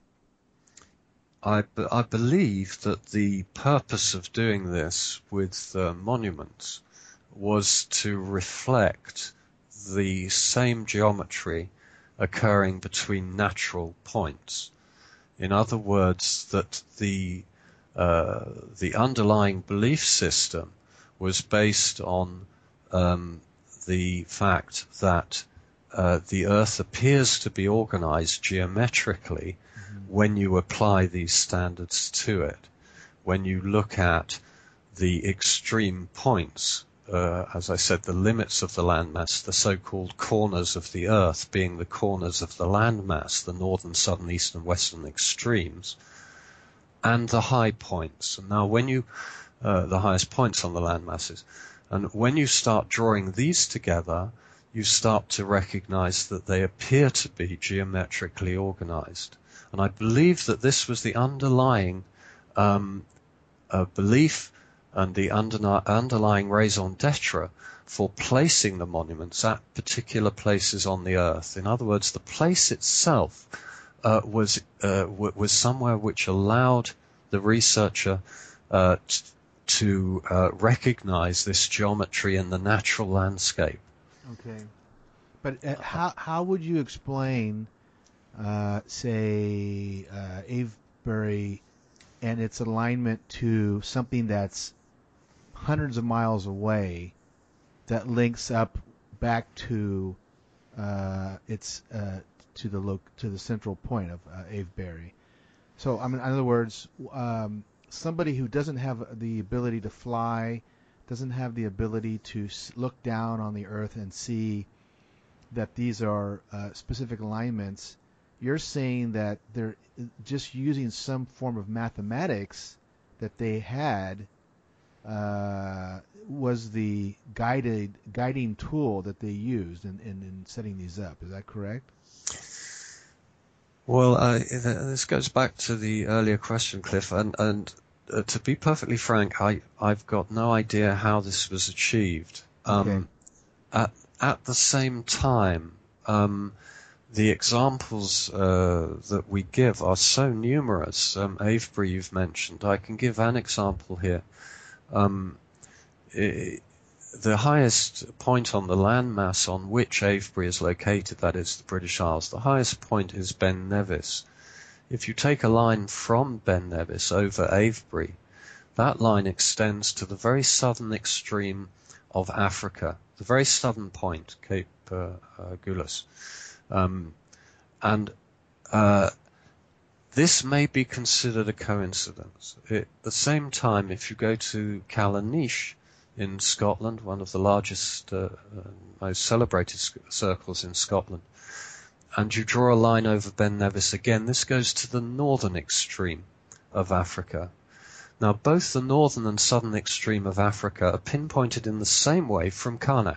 Speaker 3: I, I believe that the purpose of doing this with uh, monuments was to reflect the same geometry occurring between natural points. In other words, that the uh, the underlying belief system was based on um, the fact that uh, the Earth appears to be organized geometrically mm-hmm. when you apply these standards to it. When you look at the extreme points, uh, as I said, the limits of the landmass, the so-called corners of the Earth being the corners of the landmass, the northern, southern, east, and western extremes, and the high points. And now when you, uh, the highest points on the landmasses, and when you start drawing these together, you start to recognize that they appear to be geometrically organized. And I believe that this was the underlying um, uh, belief and the under- underlying raison d'etre for placing the monuments at particular places on the Earth. In other words, the place itself uh, was uh, w- was somewhere which allowed the researcher uh, t- to uh, recognize this geometry in the natural landscape.
Speaker 4: Okay, but uh, how how would you explain, uh, say, uh, Avebury and its alignment to something that's hundreds of miles away, that links up back to uh, its uh, to the lo- to the central point of uh, Avebury? So, I mean, in other words, um, somebody who doesn't have the ability to fly, doesn't have the ability to look down on the Earth and see that these are uh, specific alignments, you're saying that they're just using some form of mathematics that they had uh, was the guided guiding tool that they used in, in, in setting these up. Is that correct?
Speaker 3: Well, uh, this goes back to the earlier question, Cliff, and, and uh, to be perfectly frank, I, I've got no idea how this was achieved. Um,
Speaker 4: Okay.
Speaker 3: At, at the same time, um, the examples uh, that we give are so numerous. Um, Avebury you've mentioned. I can give an example here. Um, it, the highest point on the landmass on which Avebury is located, that is the British Isles, the highest point is Ben Nevis. If you take a line from Ben Nevis over Avebury, that line extends to the very southern extreme of Africa, the very southern point, Cape uh, uh, Agulhas. Um, and uh, this may be considered a coincidence. At the same time, if you go to Callanish in Scotland, one of the largest, uh, uh, most celebrated circles in Scotland, and you draw a line over Ben Nevis again, this goes to the northern extreme of Africa. Now, both the northern and southern extreme of Africa are pinpointed in the same way from Karnak,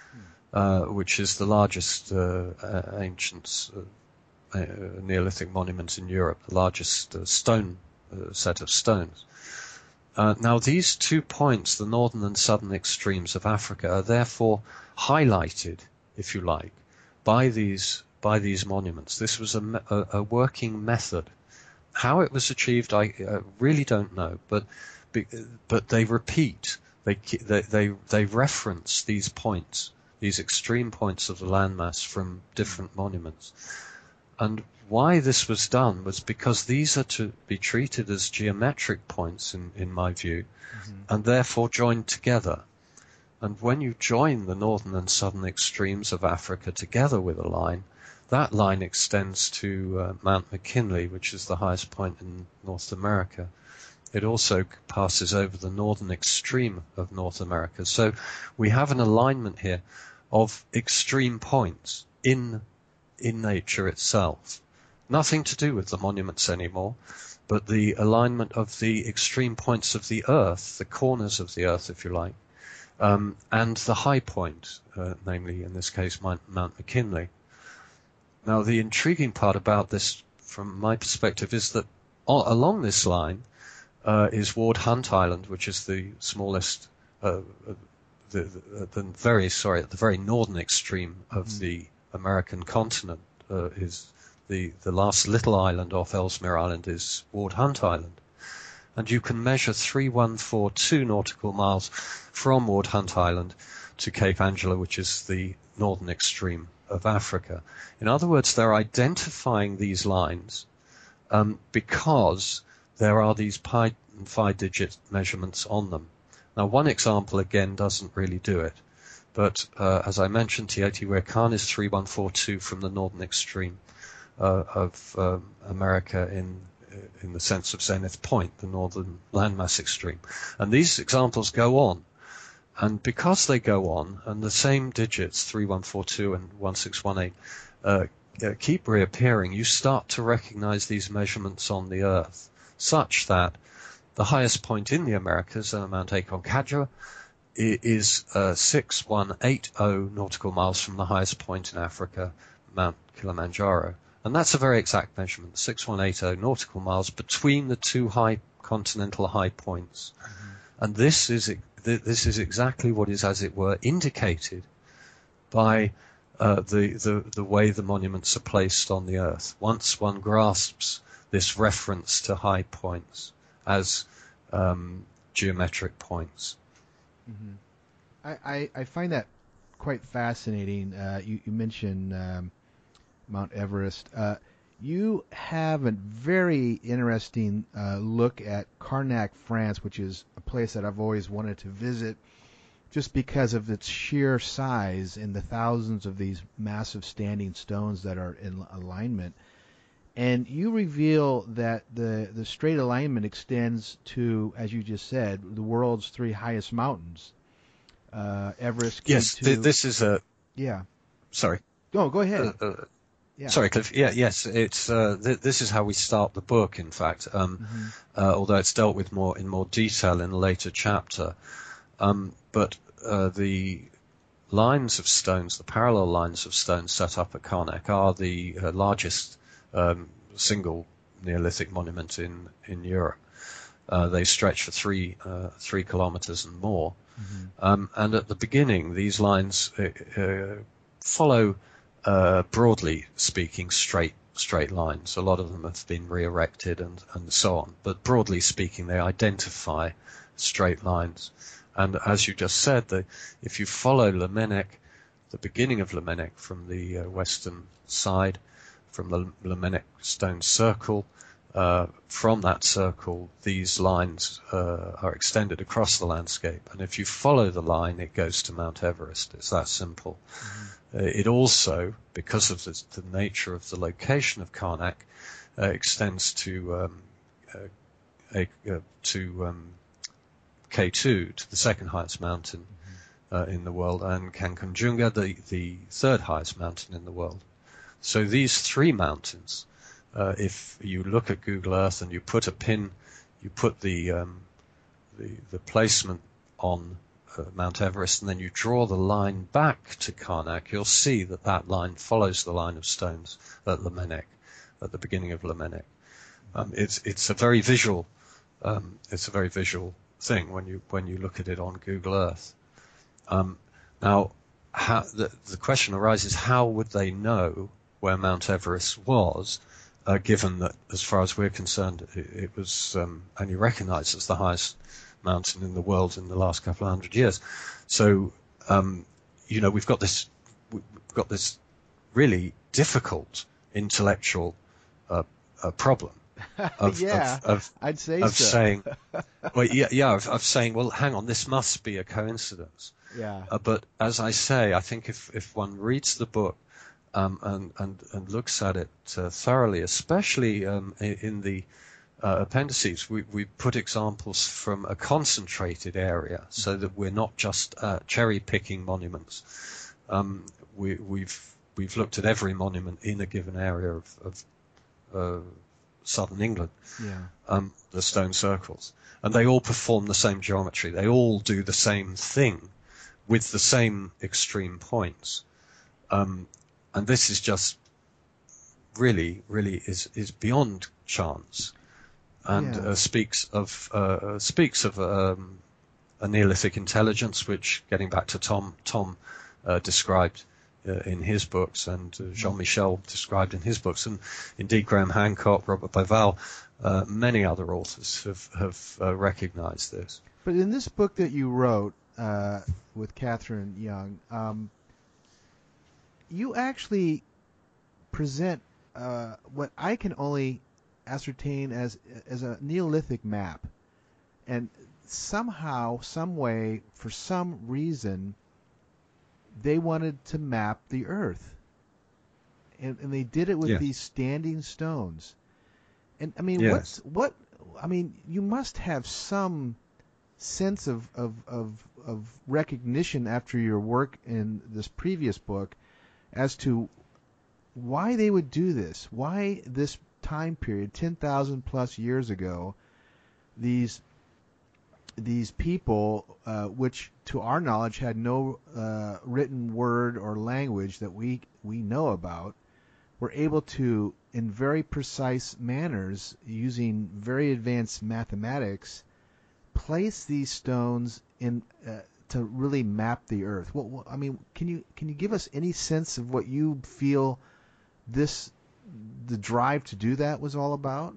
Speaker 3: uh, which is the largest uh, uh, ancient uh, uh, Neolithic monument in Europe, the largest uh, stone uh, set of stones. Uh, now, these two points, the northern and southern extremes of Africa, are therefore highlighted, if you like, by these by these monuments. This was a, a, a working method. How it was achieved, I uh, really don't know, but but they repeat, they they they, they reference these points, these extreme points of the landmass from different monuments. And why this was done was because these are to be treated as geometric points, in, in my view, mm-hmm. and therefore joined together. And when you join the northern and southern extremes of Africa together with a line, that line extends to uh, Mount McKinley, which is the highest point in North America. It also passes over the northern extreme of North America. So we have an alignment here of extreme points in in nature itself. Nothing to do with the monuments anymore, but the alignment of the extreme points of the earth, the corners of the earth, if you like, um, and the high point, uh, namely in this case Mount, Mount McKinley. Now, the intriguing part about this, from my perspective, is that all, along this line uh, is Ward Hunt Island, which is the smallest, uh, the, the, the very sorry, at the very northern extreme of mm. the American continent. Uh, is the the last little island off Ellesmere Island is Ward Hunt Island, and you can measure three thousand one hundred forty-two nautical miles from Ward Hunt Island to Cape Angela, which is the northern extreme of Africa. In other words, they're identifying these lines um, because there are these pi and phi digit measurements on them. Now, one example, again, doesn't really do it. But uh, as I mentioned, Teotihuacan is three thousand one hundred forty-two from the northern extreme uh, of um, America in in the sense of Zenith Point, the northern landmass extreme. And these examples go on. And because they go on, and the same digits, three thousand one hundred forty-two and one six one eight, uh, uh, keep reappearing, you start to recognize these measurements on the Earth, such that the highest point in the Americas, uh, Mount Aconcagua, is uh, six thousand one hundred eighty nautical miles from the highest point in Africa, Mount Kilimanjaro. And that's a very exact measurement, six thousand one hundred eighty nautical miles between the two high continental high points. Mm-hmm. And this is this is exactly what is, as it were, indicated by uh, the, the the way the monuments are placed on the Earth. Once one grasps this reference to high points as um, geometric points.
Speaker 4: Mm-hmm. I, I, I find that quite fascinating. Uh, you, you mentioned um, Mount Everest. Uh, you have a very interesting uh, look at Karnak, France, which is a place that I've always wanted to visit just because of its sheer size and the thousands of these massive standing stones that are in alignment. And you reveal that the, the straight alignment extends to, as you just said, the world's three highest mountains. Uh, Everest.
Speaker 3: Yes,
Speaker 4: K two.
Speaker 3: This is a...
Speaker 4: Yeah.
Speaker 3: Sorry.
Speaker 4: No, go ahead.
Speaker 3: Uh, uh,
Speaker 4: Yeah.
Speaker 3: Sorry, Cliff. Yeah, yes, it's uh, th- this is how we start the book. In fact, um, mm-hmm. uh, although it's dealt with more in more detail in a later chapter, um, but uh, the lines of stones, the parallel lines of stones set up at Karnak, are the uh, largest um, single Neolithic monument in in Europe. Uh, they stretch for three uh, three kilometers and more. Mm-hmm. Um, and at the beginning, these lines uh, uh, follow, uh, broadly speaking, straight straight lines. A lot of them have been re-erected and, and so on. But broadly speaking, they identify straight lines. And as you just said, the, if you follow Lemenek, the beginning of Lemenek from the uh, western side, from the Lemenek stone circle, Uh, from that circle, these lines uh, are extended across the landscape. And if you follow the line, it goes to Mount Everest. It's that simple. Mm-hmm. Uh, it also, because of the, the nature of the location of Karnak, uh, extends to um, uh, a, uh, to um, K two, to the second highest mountain mm-hmm. uh, in the world, and Kanchenjunga, the, the third highest mountain in the world. So these three mountains, Uh, if you look at Google Earth and you put a pin, you put the um, the, the placement on uh, Mount Everest, and then you draw the line back to Karnak, you'll see that that line follows the line of stones at Lemenek, at the beginning of Lemenek. Um, it's it's a very visual um, it's a very visual thing when you when you look at it on Google Earth. Um, now, how, the the question arises: how would they know where Mount Everest was? Uh, given that, as far as we're concerned, it, it was um, only recognized as the highest mountain in the world in the last couple of hundred years. So, um, you know, we've got this, we've got this really difficult intellectual uh, uh, problem of,
Speaker 4: yeah,
Speaker 3: of, of,
Speaker 4: I'd say
Speaker 3: of
Speaker 4: so.
Speaker 3: saying, well, yeah, yeah, of, of saying, well, hang on, this must be a coincidence.
Speaker 4: Yeah.
Speaker 3: Uh, but as I say, I think if if one reads the book, Um, and, and, and looks at it uh, thoroughly, especially um, in, in the uh, appendices. We, we put examples from a concentrated area so that we're not just uh, cherry-picking monuments. Um, we, we've we've looked at every monument in a given area of, of uh, southern England,
Speaker 4: yeah.
Speaker 3: um, the stone circles, and they all perform the same geometry. They all do the same thing with the same extreme points. Um, And this is just really, really is, is beyond chance, and
Speaker 4: yeah.
Speaker 3: uh, speaks of uh, speaks of um, a Neolithic intelligence, which, getting back to Tom, Tom uh, described uh, in his books, and uh, Jean-Michel described in his books, and indeed Graham Hancock, Robert Bauval, uh, many other authors have have uh, recognized this.
Speaker 4: But in this book that you wrote uh, with Catherine Young, um, you actually present uh, what I can only ascertain as as a Neolithic map, and somehow, some way, for some reason, they wanted to map the Earth, and, and they did it with
Speaker 3: yes.
Speaker 4: these standing stones. And I mean,
Speaker 3: yes.
Speaker 4: what's what? I mean, you must have some sense of of of, of recognition after your work in this previous book as to why they would do this, why this time period, ten thousand plus years ago, these these people, uh, which to our knowledge had no uh, written word or language that we we know about, were able to, in very precise manners, using very advanced mathematics, place these stones in uh, to really map the Earth. What, what I mean, can you can you give us any sense of what you feel this the drive to do that was all about?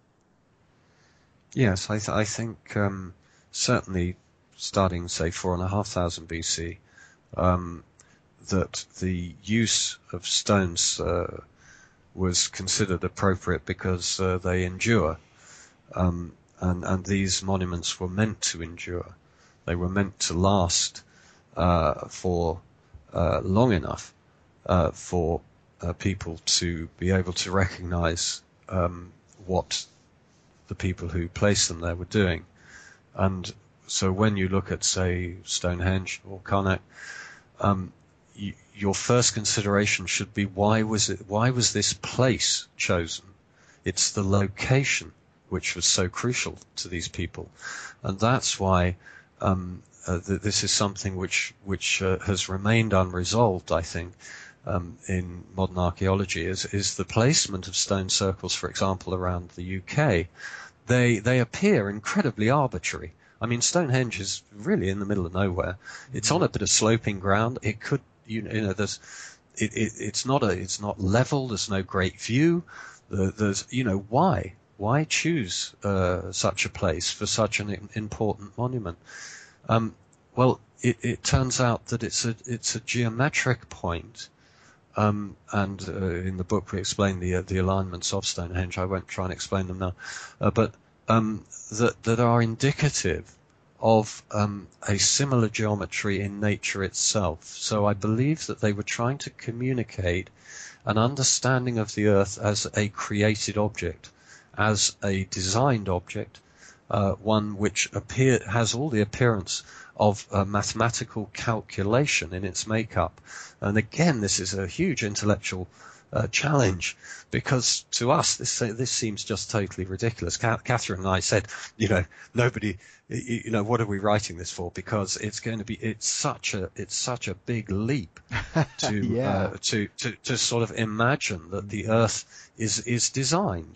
Speaker 3: Yes, I, th- I think um, certainly starting, say, four and a half thousand B C, um, that the use of stones uh, was considered appropriate because uh, they endure, um, and and these monuments were meant to endure. They were meant to last uh, for uh, long enough uh, for uh, people to be able to recognize um, what the people who placed them there were doing. And so when you look at, say, Stonehenge or Karnak, um, y- your first consideration should be why was it? Why was this place chosen? It's the location which was so crucial to these people, and that's why um, uh, th- this is something which which uh, has remained unresolved, I think, um, in modern archaeology. Is is the placement of stone circles, for example, around the U K? They they appear incredibly arbitrary. I mean, Stonehenge is really in the middle of nowhere. It's on a bit of sloping ground. It could, you know, you know there's, it, it it's not a it's not level. There's no great view. There's, you know, why? Why choose uh, such a place for such an important monument? Um, well, it, it turns out that it's a it's a geometric point, um, and uh, in the book we explain the uh, the alignments of Stonehenge. I won't try and explain them now, uh, but um, that that are indicative of um, a similar geometry in nature itself. So I believe that they were trying to communicate an understanding of the Earth as a created object, as a designed object, uh, one which appear, has all the appearance of a mathematical calculation in its makeup. And again, this is a huge intellectual uh, challenge, because to us this this seems just totally ridiculous. Catherine and I said, you know, nobody, you know, what are we writing this for? Because it's going to be, it's such a, it's such a big leap to
Speaker 4: yeah.
Speaker 3: uh, to, to to sort of imagine that the Earth is is designed.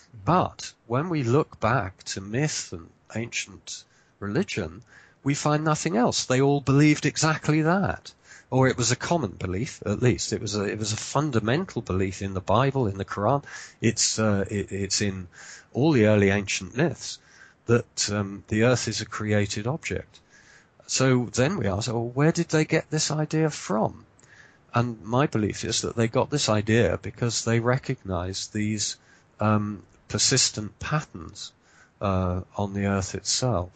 Speaker 3: But when we look back to myth and ancient religion, we find nothing else. They all believed exactly that, or it was a common belief. At least it was a it was a fundamental belief in the Bible, in the Quran. It's uh, it, it's in all the early ancient myths that um, the Earth is a created object. So then we ask, well, where did they get this idea from? And my belief is that they got this idea because they recognized these um, persistent patterns uh, on the Earth itself.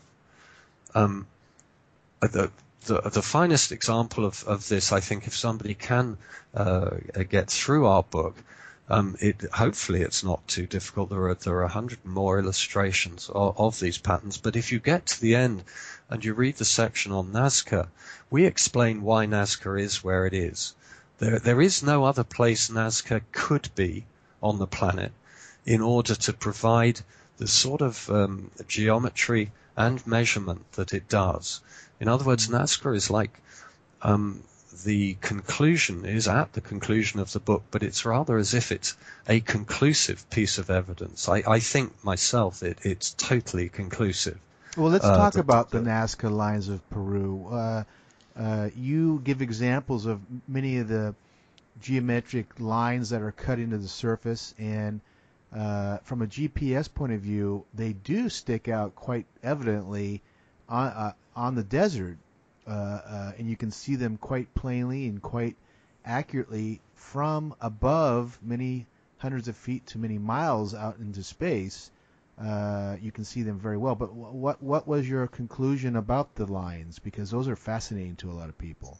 Speaker 3: Um, the, the the finest example of, of this, I think, if somebody can uh, get through our book, um, it hopefully it's not too difficult. There are there are a hundred more illustrations of, of these patterns. But if you get to the end and you read the section on Nazca, we explain why Nazca is where it is. There there is no other place Nazca could be on the planet in order to provide the sort of um, geometry and measurement that it does. In other words, Nazca is like um, the conclusion, is at the conclusion of the book, but it's rather as if it's a conclusive piece of evidence. I, I think myself it, it's totally conclusive.
Speaker 4: Well, let's
Speaker 3: uh,
Speaker 4: talk
Speaker 3: the,
Speaker 4: about the,
Speaker 3: the
Speaker 4: Nazca lines of Peru. Uh, uh, you give examples of many of the geometric lines that are cut into the surface, and uh, from a G P S point of view, they do stick out quite evidently on, uh, on the desert, uh, uh, and you can see them quite plainly and quite accurately from above, many hundreds of feet to many miles out into space. Uh, you can see them very well. But what what was your conclusion about the lines? Because those are fascinating to a lot of people.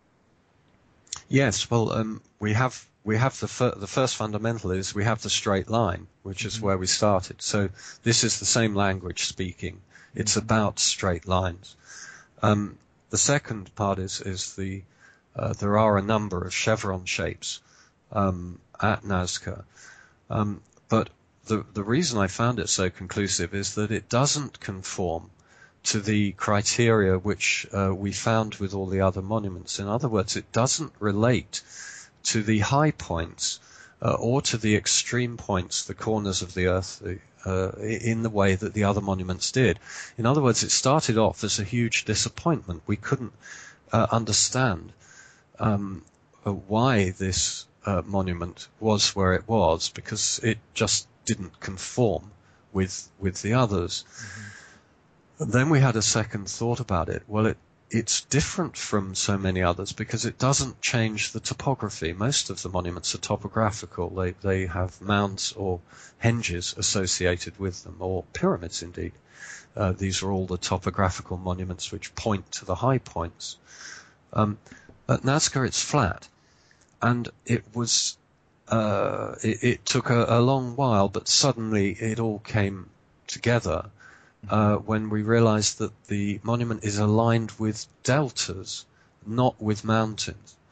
Speaker 3: Yes, well, um, we have we have the fir- the first fundamental is we have the straight line, which is mm-hmm. where we started. So this is the same language speaking. It's mm-hmm. about straight lines. Um, the second part is is the uh, there are a number of chevron shapes um, at Nazca, um, but the the reason I found it so conclusive is that it doesn't conform to the criteria which uh, we found with all the other monuments. In other words, it doesn't relate to the high points uh, or to the extreme points, the corners of the Earth, uh, in the way that the other monuments did. In other words, it started off as a huge disappointment. We couldn't uh, understand um, uh, why this uh, monument was where it was, because it just didn't conform with with the others. Mm-hmm. Then we had a second thought about it. Well, it, it's different from so many others because it doesn't change the topography. Most of the monuments are topographical. They they have mounds or henges associated with them, or pyramids indeed. Uh, these are all the topographical monuments which point to the high points. Um, at Nazca, it's flat, and it was uh, it, it took a, a long while, but suddenly it all came together. Uh, when we realized that the monument is aligned with deltas, not with mountains.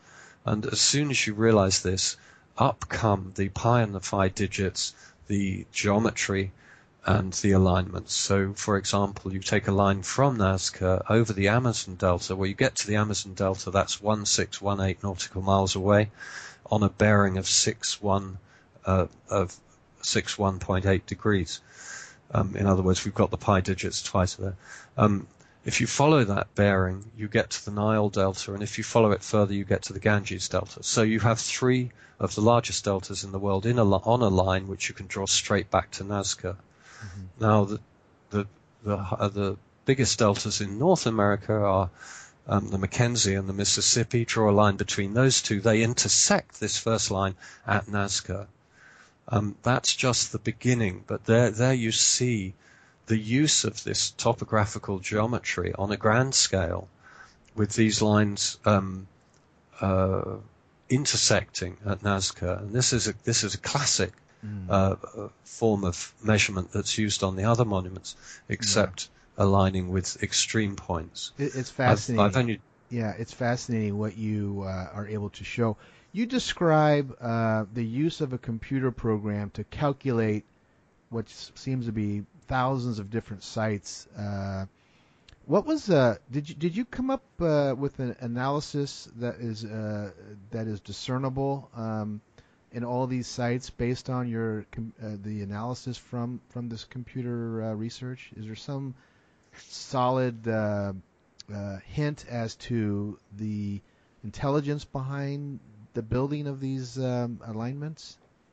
Speaker 3: And as soon as you realize this, up come the pi and the phi digits, the geometry, and the alignments. So, for example, you take a line from Nazca over the Amazon Delta. Well, you get to the Amazon Delta, that's one six one eight nautical miles away, on a bearing of six one uh, of six one point eight degrees. Um, in other words, we've got the pi digits twice there. Um, if you follow that bearing, you get to the Nile Delta, and if you follow it further, you get to the Ganges Delta. So you have three of the largest deltas in the world in a, on a line which you can draw straight back to Nazca. Mm-hmm. Now, the the the, uh, the biggest deltas in North America are um, the Mackenzie and the Mississippi. Draw a line between those two. They intersect this first line at Nazca. Um, that's just the beginning, but there, there you see the use of this topographical geometry on a grand scale, with these lines um, uh, intersecting at Nazca. And this is a this is a classic mm. uh, form of measurement that's used on the other monuments, except yeah. aligning with extreme points.
Speaker 4: It, it's fascinating.
Speaker 3: I've, I've only...
Speaker 4: Yeah, it's fascinating what you uh, are able to show. You describe uh, the use of a computer program to calculate what seems to be thousands of different sites. Uh, what was uh, did you did you come up uh, with an analysis that is uh, that is discernible um, in all these sites based on your com- uh, the analysis from from this computer uh, research? Is there some solid uh, uh, hint as to the intelligence behind the building of these um, alignments?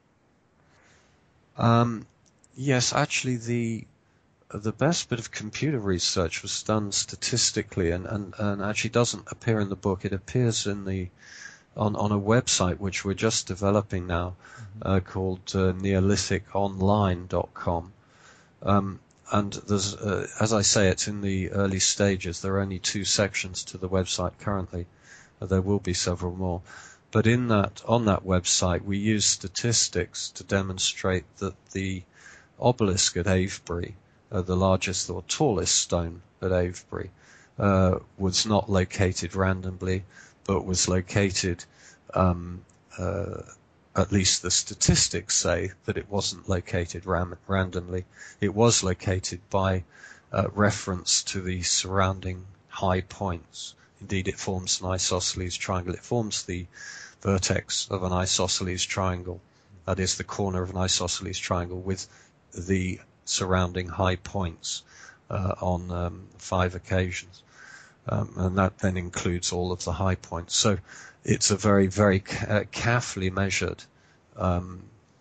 Speaker 3: Um, yes, actually, the the best bit of computer research was done statistically, and, and, and actually doesn't appear in the book. It appears in the on on a website which we're just developing now, mm-hmm. uh, called uh, neolithic online dot com. Um, and there's, uh, as I say, it's in the early stages. There are only two sections to the website currently. Uh, there will be several more. But in that, on that website, we use statistics to demonstrate that the obelisk at Avebury, uh, the largest or tallest stone at Avebury, uh, was not located randomly, but was located, um, uh, at least the statistics say that it wasn't located ram- randomly. It was located by uh, reference to the surrounding high points. Indeed, it forms an isosceles triangle. It forms the vertex of an isosceles triangle. That is the corner of an isosceles triangle with the surrounding high points uh, on um, five occasions. Um, and that then includes all of the high points. So it's a very, very ca- uh, carefully measured, um,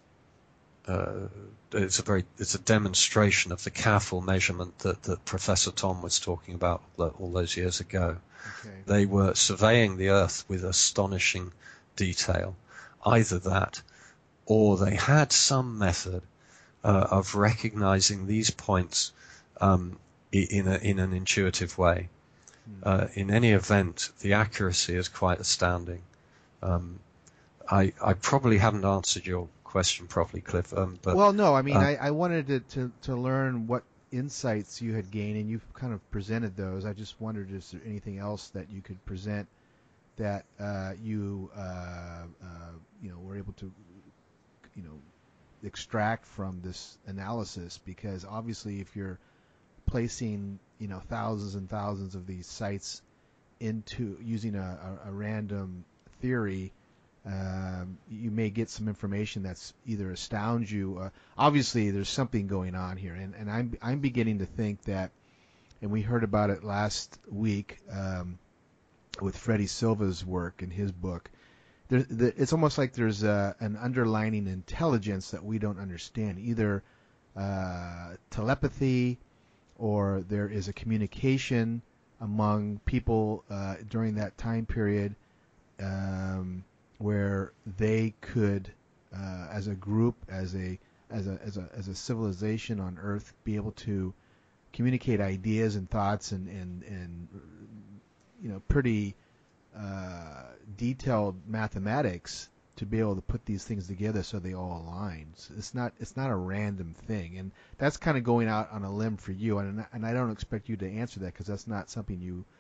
Speaker 3: uh, it's a very, it's a demonstration of the careful measurement that, that Professor Tom was talking about all those years ago. Okay. They were surveying the Earth with astonishing detail. Either that, or they had some method uh, of recognizing these points um, in a, in an intuitive way. Uh, in any event, the accuracy is quite astounding. Um, I, I probably haven't answered your question properly, Cliff. Um, but,
Speaker 4: well, no, I mean,
Speaker 3: uh,
Speaker 4: I, I wanted to, to, to learn what insights you had gained, and you've kind of presented those. I just wondered, is there anything else that you could present that uh, you uh, uh, you know were able to you know extract from this analysis? Because obviously, if you're placing you know thousands and thousands of these sites into using a, a, a random theory, um, you may get some information that's either astounds you. Uh, obviously, there's something going on here, and, and I'm I'm beginning to think that, and we heard about it last week um, with Freddie Silva's work in his book. There, the, it's almost like there's a, an underlying intelligence that we don't understand, either uh, telepathy, or there is a communication among people uh, during that time period um, where they could, uh, as a group, as a as a as a as a civilization on Earth, be able to communicate ideas and thoughts and and and you know pretty uh, detailed mathematics to be able to put these things together so they all align. So it's not it's not a random thing, and that's kind of going out on a limb for you, and and I don't expect you to answer that because that's not something you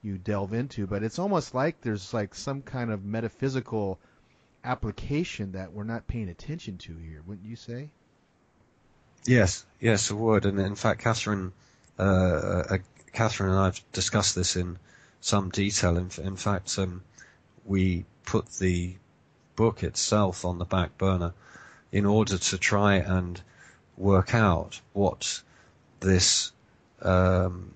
Speaker 4: you delve into, but it's almost like there's like some kind of metaphysical application that we're not paying attention to here, wouldn't you say?
Speaker 3: Yes, yes, I would. And in fact, Catherine, uh, uh, Catherine and I have discussed this in some detail. In, in fact, um, we put the book itself on the back burner in order to try and work out what this, um,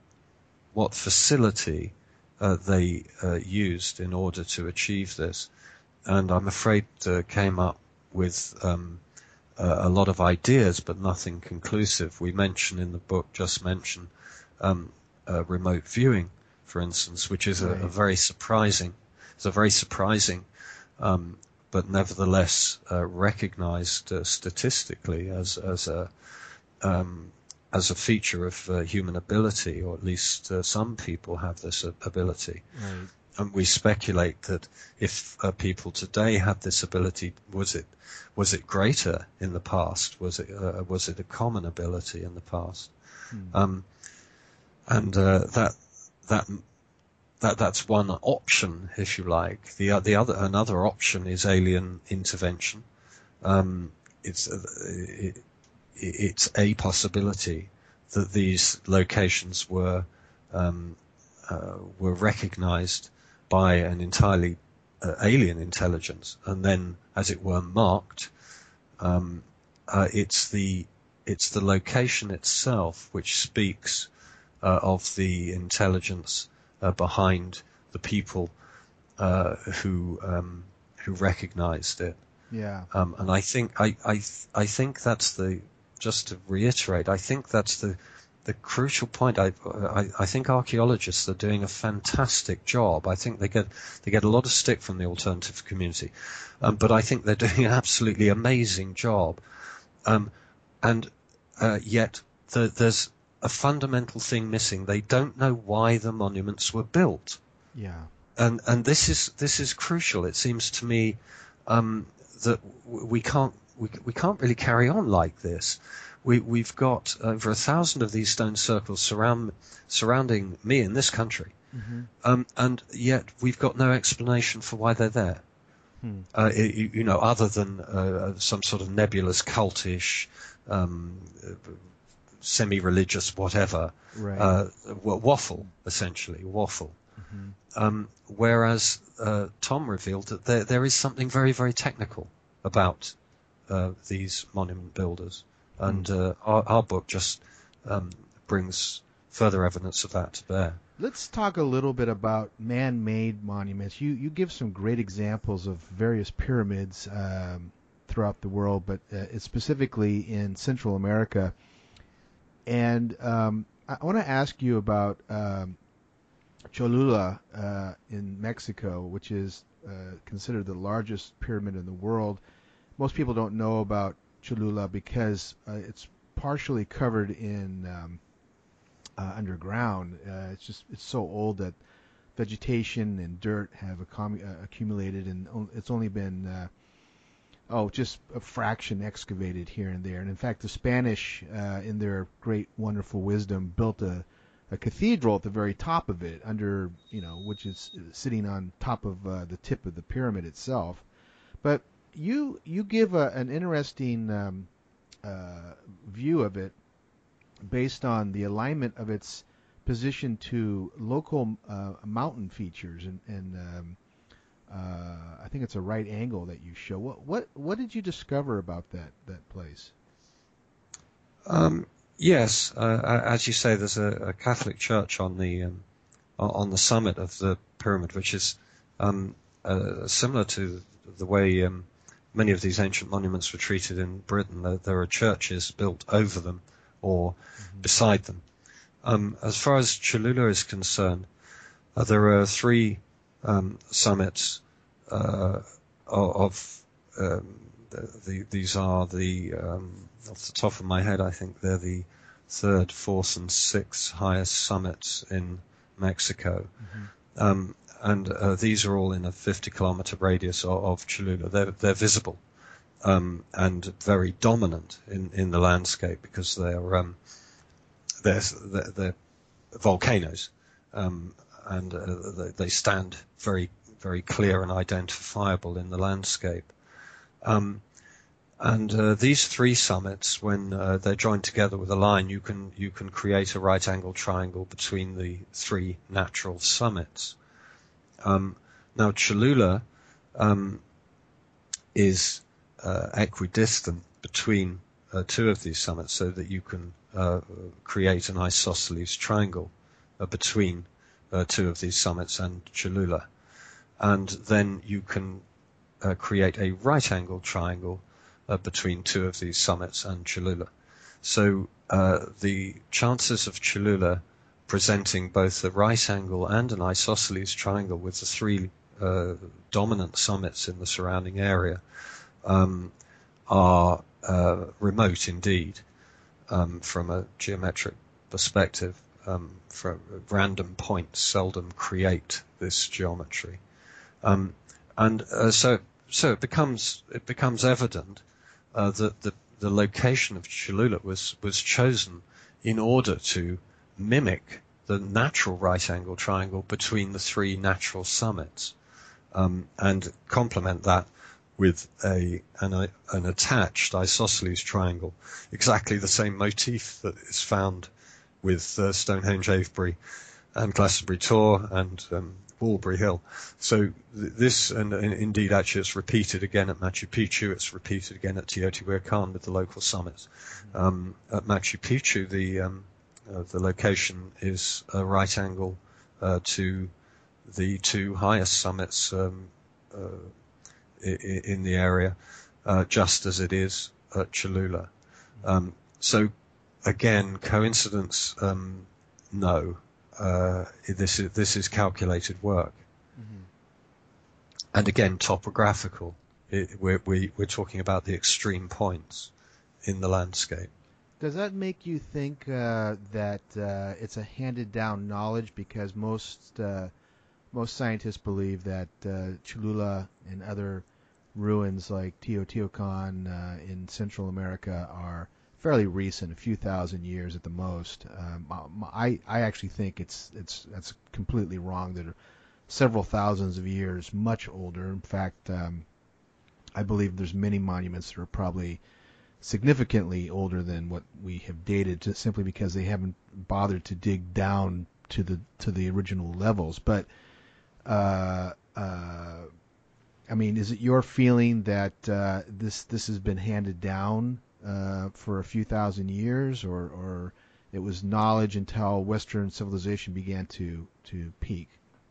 Speaker 3: what facility uh, they uh, used in order to achieve this. And I'm afraid uh, came up with um, a lot of ideas, but nothing conclusive. We mention in the book, just mention um, uh, remote viewing, for instance, which is a,
Speaker 4: right.
Speaker 3: a very surprising, it's a very surprising, um, but nevertheless uh, recognized uh, statistically as as a um, as a feature of uh, human ability, or at least uh, some people have this uh, ability.
Speaker 4: Right.
Speaker 3: And we speculate that if uh, people today had this ability, was it was it greater in the past? Was it uh, was it a common ability in the past?
Speaker 4: Hmm.
Speaker 3: Um, and uh, that that that that's one option, if you like. The uh, the other another option is alien intervention. Um, it's uh, it, it's a possibility that these locations were um, uh, were recognized by an entirely uh, alien intelligence, and then, as it were, marked. Um, uh, it's the it's the location itself which speaks uh, of the intelligence uh, behind the people uh, who um, who recognized it.
Speaker 4: Yeah.
Speaker 3: Um, and I think I I I think that's the just to reiterate. I think that's the The crucial point. I, I, I think archaeologists are doing a fantastic job. I think they get they get a lot of stick from the alternative community, um, but I think they're doing an absolutely amazing job. Um, and uh, yet the, there's a fundamental thing missing. They don't know why the monuments were built.
Speaker 4: Yeah.
Speaker 3: And and this is this is crucial. It seems to me um, that we can't we we can't really carry on like this. We, we've got over a thousand of these stone circles surround, surrounding me in this country,
Speaker 4: mm-hmm.
Speaker 3: um, and yet we've got no explanation for why they're there.
Speaker 4: Hmm.
Speaker 3: Uh, you, you know, other than uh, some sort of nebulous, cultish, um, semi-religious, whatever,
Speaker 4: right.
Speaker 3: uh, waffle, essentially, waffle.
Speaker 4: Mm-hmm.
Speaker 3: Um, whereas uh, Tom revealed that there, there is something very, very technical about uh, these monument builders. And uh, our, our book just um, brings further evidence of that to bear.
Speaker 4: Let's talk a little bit about man-made monuments. You you give some great examples of various pyramids um, throughout the world, but uh, specifically in Central America. And um, I want to ask you about um, Cholula uh, in Mexico, which is uh, considered the largest pyramid in the world. Most people don't know about Cholula because uh, it's partially covered in um, uh, underground. Uh, it's just it's so old that vegetation and dirt have accom- uh, accumulated, and it's only been uh, oh just a fraction excavated here and there. And in fact, the Spanish, uh, in their great wonderful wisdom, built a, a cathedral at the very top of it, under you know which is sitting on top of uh, the tip of the pyramid itself, but You you give a, an interesting um, uh, view of it based on the alignment of its position to local uh, mountain features, and, and um, uh, I think it's a right angle that you show. What what what did you discover about that that place?
Speaker 3: Um, yes, uh, as you say, there's a, a Catholic church on the um, on the summit of the pyramid, which is um, uh, similar to the way um, many of these ancient monuments were treated in Britain. There, there are churches built over them or mm-hmm. beside them. Um, as far as Cholula is concerned, uh, there are three um, summits uh, of um, the, the, these are the um, off the top of my head, I think they're the third, fourth, and sixth highest summits in Mexico. Mm-hmm. Um, and uh, these are all in a fifty kilometer radius of, of Cholula. They're, they're visible um, and very dominant in, in the landscape because they're, um, they're, they're, they're volcanoes. Um, and uh, they stand very, very clear and identifiable in the landscape. Um, and uh, these three summits, when uh, they're joined together with a line, you can you can create a right-angled triangle between the three natural summits. Um, now, Cholula um, is uh, equidistant between uh, two of these summits, so that you can uh, create an isosceles triangle uh, between uh, two of these summits and Cholula. And then you can uh, create a right-angled triangle uh, between two of these summits and Cholula. So uh, the chances of Cholula presenting both a right angle and an isosceles triangle with the three uh, dominant summits in the surrounding area um, are uh, remote indeed um, from a geometric perspective. Um, from random points seldom create this geometry. Um, and uh, so, so it becomes it becomes evident uh, that the the location of Cholula was was chosen in order to mimic the natural right-angle triangle between the three natural summits, um, and complement that with a an, an attached isosceles triangle, exactly the same motif that is found with uh, Stonehenge, Avebury, and Glastonbury Tor, and um, Walbury Hill. So th- this, and, and indeed actually it's repeated again at Machu Picchu, it's repeated again at Teotihuacan with the local summits. Um, at Machu Picchu, the um, uh, the location is a right angle uh, to the two highest summits um, uh, I- in the area, uh, just as it is at Cholula. Um, so again, coincidence, um, no. Uh, this is this is calculated work, mm-hmm. and again topographical. It, we're we, we're talking about the extreme points in the landscape.
Speaker 4: Does that make you think uh, that uh, it's a handed down knowledge? Because most uh, most scientists believe that uh, Cholula and other ruins like Teotihuacan uh, in Central America are fairly recent, a few thousand years at the most. Um, I I actually think it's it's that's completely wrong. That are several thousands of years, much older. In fact, um, I believe there's many monuments that are probably significantly older than what we have dated, just simply because they haven't bothered to dig down to the to the original levels. But uh, uh, I mean, is it your feeling that uh, this this has been handed down Uh, for a few thousand years, or, or it was knowledge until Western civilization began to, to peak?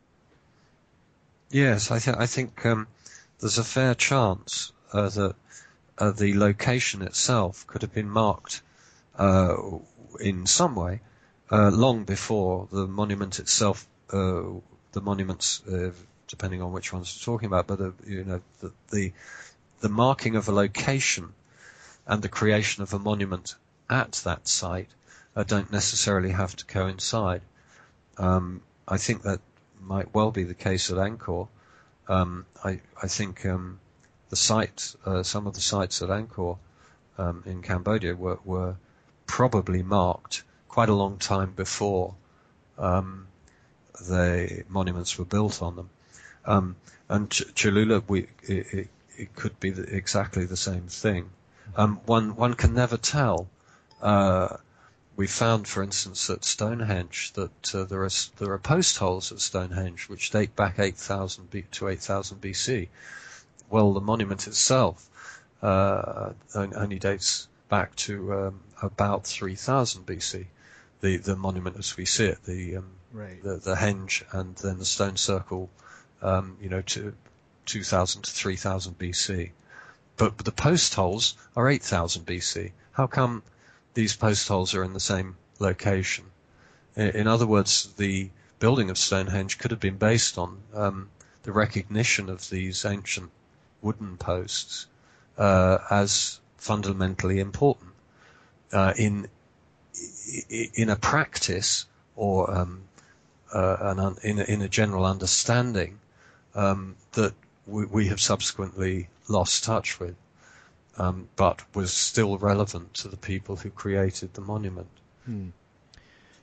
Speaker 3: Yes, I, th- I think um, there's a fair chance uh, that uh, the location itself could have been marked uh, in some way uh, long before the monument itself, uh, the monuments, uh, depending on which ones we're talking about, but uh, you know the, the the marking of a location and the creation of a monument at that site uh, don't necessarily have to coincide. Um, I think that might well be the case at Angkor. Um, I, I think um, the site, uh, some of the sites at Angkor um, in Cambodia were, were probably marked quite a long time before um, the monuments were built on them. Um, and Ch- Cholula, we, it, it, it could be the, exactly the same thing. Um, one one can never tell. Uh, we found, for instance, at Stonehenge that uh, there are there are post holes at Stonehenge which date back eight thousand B, to eight thousand B C. Well, the monument itself uh, only dates back to um, about three thousand B C. The the monument as we see it, the um,
Speaker 4: right.
Speaker 3: the, the henge and then the stone circle, um, you know, to two thousand to three thousand B C. But the post holes are eight thousand B C. How come these post holes are in the same location? In other words, the building of Stonehenge could have been based on um, the recognition of these ancient wooden posts uh, as fundamentally important uh, in in a practice or um, uh, an, in, a, in a general understanding um, that we, we have subsequently lost touch with, um, but was still relevant to the people who created the monument.
Speaker 4: Hmm.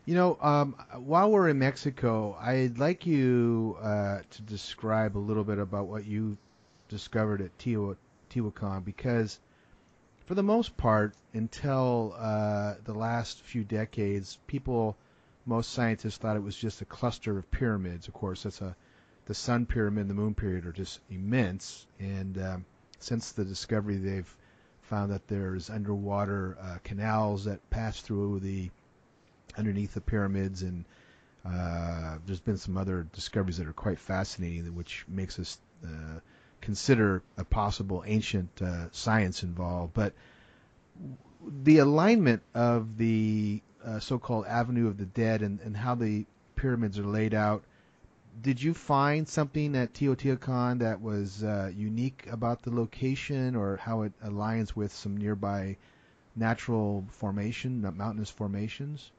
Speaker 4: You know, um, while we're in Mexico, I'd like you uh, to describe a little bit about what you discovered at Teotihuacan, because for the most part, until uh, the last few decades, people, most scientists thought it was just a cluster of pyramids. Of course, that's a the Sun Pyramid and the Moon Pyramid are just immense, and um, since the discovery, they've found that there's underwater uh, canals that pass through the underneath the pyramids, and uh, there's been some other discoveries that are quite fascinating, which makes us uh, consider a possible ancient uh, science involved. But the alignment of the uh, so-called Avenue of the Dead and, and how the pyramids are laid out, did you find something at Teotihuacan that was uh, unique about the location, or how it aligns with some nearby natural formation, mountainous formations?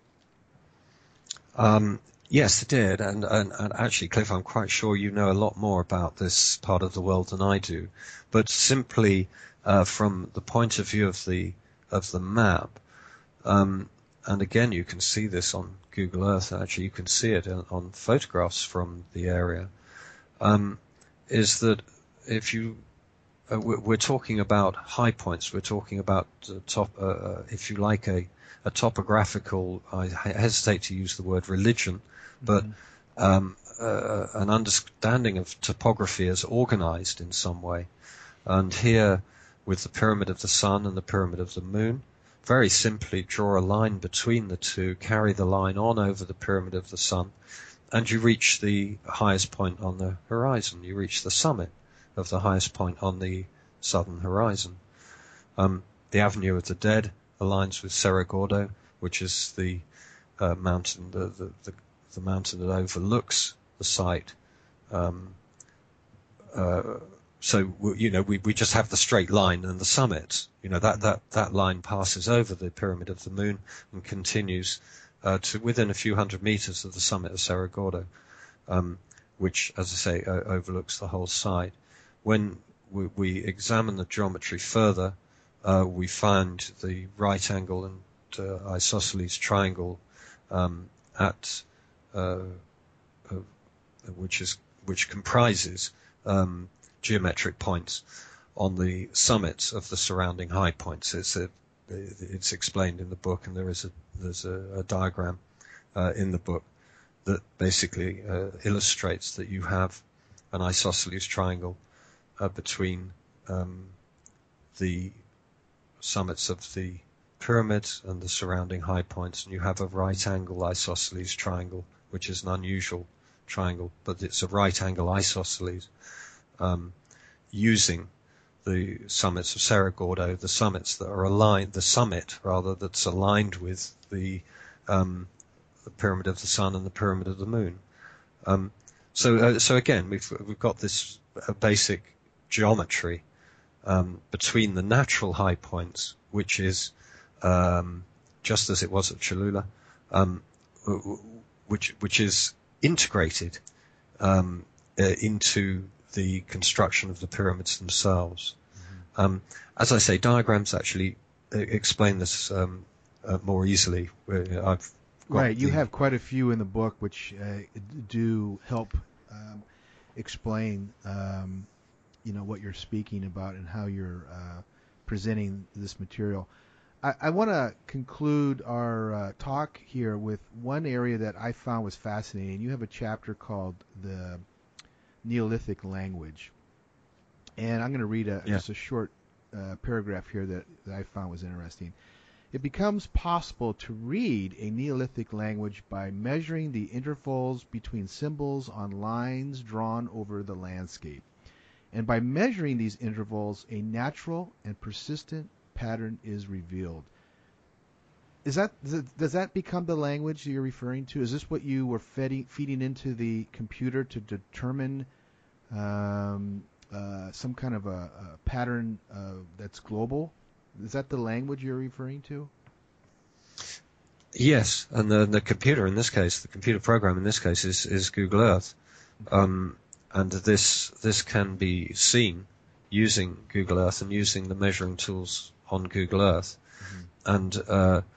Speaker 3: Um, yes, it did, and, and, and actually, Cliff, I'm quite sure you know a lot more about this part of the world than I do. But simply uh, from the point of view of the of the map, um, and again, you can see this on Google Earth. Actually, you can see it on, on photographs from the area. Um, is that if you uh, we're talking about high points, we're talking about uh, top, uh, if you like, a a topographical, I hesitate to use the word religion, but mm-hmm. um, uh, an understanding of topography as organized in some way. And here, with the Pyramid of the Sun and the Pyramid of the Moon, very simply draw a line between the two, carry the line on over the Pyramid of the Sun, and you reach the highest point on the horizon. You reach the summit of the highest point on the southern horizon. Um, the Avenue of the Dead aligns with Cerro Gordo, which is the uh, mountain, the, the, the, the mountain that overlooks the site. Um, uh, so you know, we, we just have the straight line and the summit. You know, that, that, that line passes over the Pyramid of the Moon and continues uh, to within a few hundred meters of the summit of Cerro Gordo, um, which, as I say, uh, overlooks the whole site. When we, we examine the geometry further, Uh, we find the right angle and uh, isosceles triangle um, at uh, uh, which is which comprises um, geometric points on the summits of the surrounding high points. It's a, it's explained in the book, and there is a there's a, a diagram uh, in the book that basically uh, illustrates that you have an isosceles triangle uh, between um, the summits of the pyramids and the surrounding high points, and you have a right angle isosceles triangle, which is an unusual triangle, but it's a right angle isosceles um, using the summits of Cerro Gordo, the summits that are aligned, the summit rather that's aligned with the, um, the Pyramid of the Sun and the Pyramid of the Moon. Um, so, uh, so again, we've we've got this uh, basic geometry Um, between the natural high points, which is um, just as it was at Cholula, um, which which is integrated um, uh, into the construction of the pyramids themselves. Mm-hmm. Um, as I say, diagrams actually uh, explain this um, uh, more easily. I've got
Speaker 4: right, you
Speaker 3: the,
Speaker 4: have quite a few in the book which uh, do help um, explain Um, you know, what you're speaking about and how you're uh, presenting this material. I, I want to conclude our uh, talk here with one area that I found was fascinating. You have a chapter called the Neolithic language, and I'm going to read a, yeah. just a short uh, paragraph here that, that I found was interesting. It becomes possible to read a Neolithic language by measuring the intervals between symbols on lines drawn over the landscape. And by measuring these intervals, a natural and persistent pattern is revealed. Is that does that become the language you're referring to? Is this what you were feeding, feeding into the computer to determine um, uh, some kind of a, a pattern uh, that's global? Is that the language you're referring to?
Speaker 3: Yes, and the, the computer in this case, the computer program in this case is, is Google Earth. Okay. Um, And this this can be seen using Google Earth and using the measuring tools on Google Earth. Mm-hmm. And uh,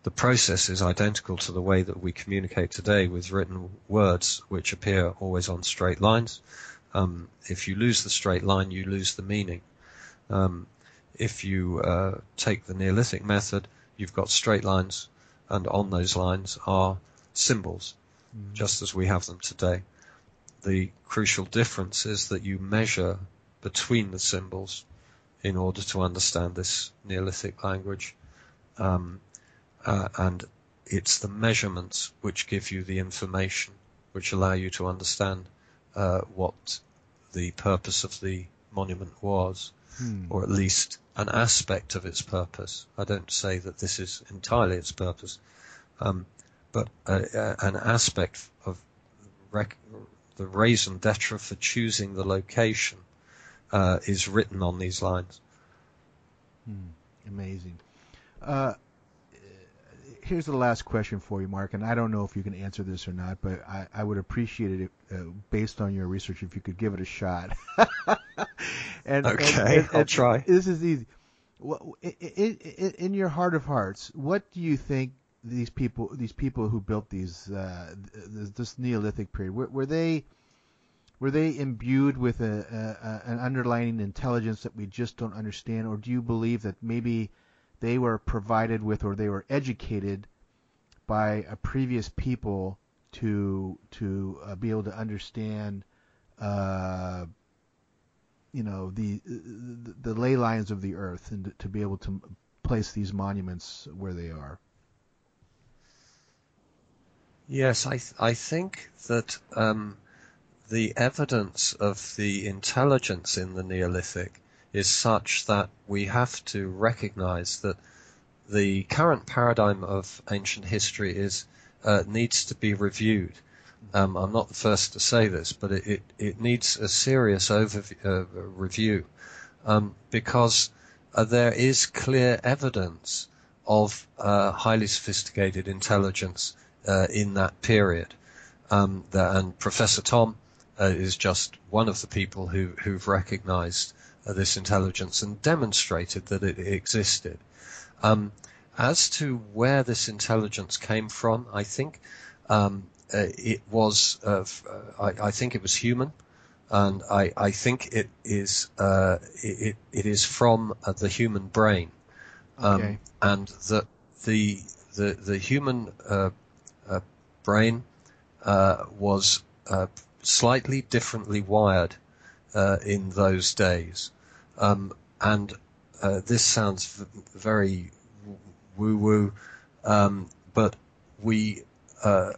Speaker 3: the process is identical to the way that we communicate today with written words, which appear always on straight lines. Um, if you lose the straight line, you lose the meaning. Um, if you uh, take the Neolithic method, you've got straight lines, and on those lines are symbols, mm. just as we have them today. The crucial difference is that you measure between the symbols in order to understand this Neolithic language. Um, uh, and it's the measurements which give you the information, which allow you to understand uh, what the purpose of the monument was, hmm. or at least an aspect of its purpose. I don't say that this is entirely its purpose, um, but uh, uh, an aspect of rec- the raison d'etre for choosing the location uh, is written on these lines.
Speaker 4: Hmm. Amazing. Uh, here's the last question for you, Mark, and I don't know if you can answer this or not, but I, I would appreciate it, uh, based on your research, if you could give it a shot. and,
Speaker 3: okay,
Speaker 4: and, and,
Speaker 3: I'll
Speaker 4: and
Speaker 3: try.
Speaker 4: This is easy. In, in, in your heart of hearts, what do you think these people, these people who built these, uh, this, this Neolithic period, were, were they, were they imbued with a, a, an underlying intelligence that we just don't understand, or do you believe that maybe they were provided with, or they were educated by a previous people to to uh, be able to understand, uh, you know, the, the the ley lines of the earth, and to, to be able to place these monuments where they are?
Speaker 3: Yes, I th- I think that um, the evidence of the intelligence in the Neolithic is such that we have to recognize that the current paradigm of ancient history is uh, needs to be reviewed. Um, I'm not the first to say this, but it, it, it needs a serious overview, uh, review, um, because uh, there is clear evidence of uh, highly sophisticated intelligence uh, in that period. Um, the, and Professor Tom uh, is just one of the people who, who've recognized Uh, this intelligence and demonstrated that it existed. Um, as to where this intelligence came from, I think um, uh, it was. Uh, uh, I, I think it was human, and I, I think it is. Uh, it, it is from uh, the human brain, um,
Speaker 4: okay.
Speaker 3: and that the the the human uh, uh, brain uh, was uh, slightly differently wired uh, in those days. Um, and uh, this sounds v- very woo-woo, um, but we uh,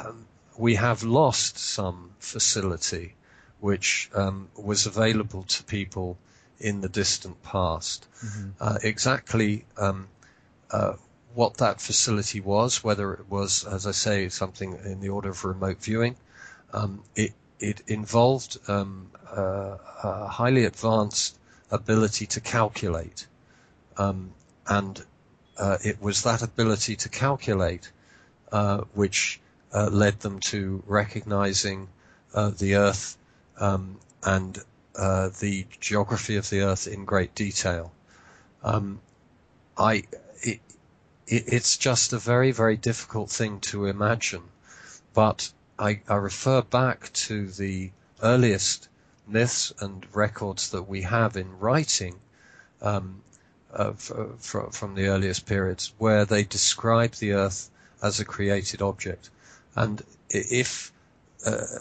Speaker 3: we have lost some facility which um, was available to people in the distant past. Mm-hmm. Uh, exactly um, uh, what that facility was, whether it was, as I say, something in the order of remote viewing, um, it it involved um, uh, a highly advanced ability to calculate, um, and uh, it was that ability to calculate uh, which uh, led them to recognizing uh, the Earth um, and uh, the geography of the Earth in great detail. Um, I, it, it, it's just a very, very difficult thing to imagine, but I, I refer back to the earliest myths and records that we have in writing um, uh, f- f- from the earliest periods, where they describe the Earth as a created object. And if uh,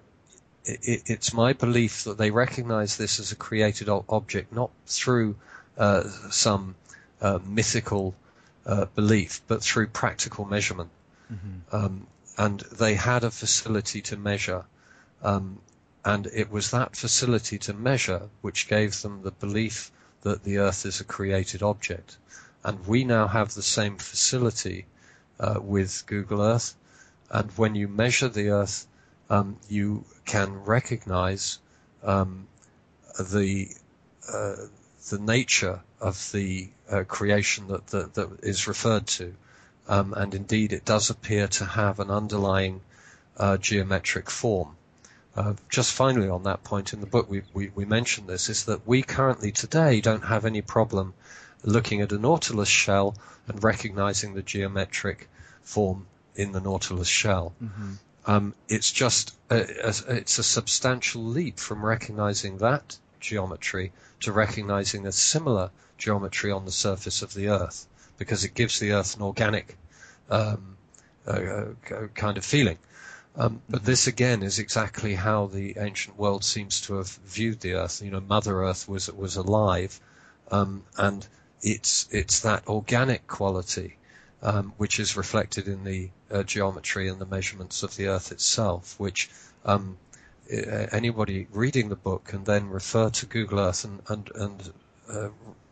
Speaker 3: it, it's my belief that they recognize this as a created o- object, not through uh, some uh, mythical uh, belief, but through practical measurement. Mm-hmm. Um, and they had a facility to measure. Um, And it was that facility to measure which gave them the belief that the Earth is a created object. And we now have the same facility uh, with Google Earth. And when you measure the Earth, um, you can recognize um, the uh, the nature of the uh, creation that, that that is referred to. Um, and indeed, it does appear to have an underlying uh, geometric form. Uh, just finally on that point, in the book we, we, we mentioned this, is that we currently today don't have any problem looking at a nautilus shell and recognizing the geometric form in the nautilus shell.
Speaker 4: Mm-hmm.
Speaker 3: Um, it's just a, a, it's a substantial leap from recognizing that geometry to recognizing a similar geometry on the surface of the Earth, because it gives the Earth an organic um, uh, kind of feeling. Um, but this again is exactly how the ancient world seems to have viewed the Earth. You know, Mother Earth was was alive, um, and it's it's that organic quality um, which is reflected in the uh, geometry and the measurements of the Earth itself, which um, anybody reading the book can then refer to Google Earth and and, and uh,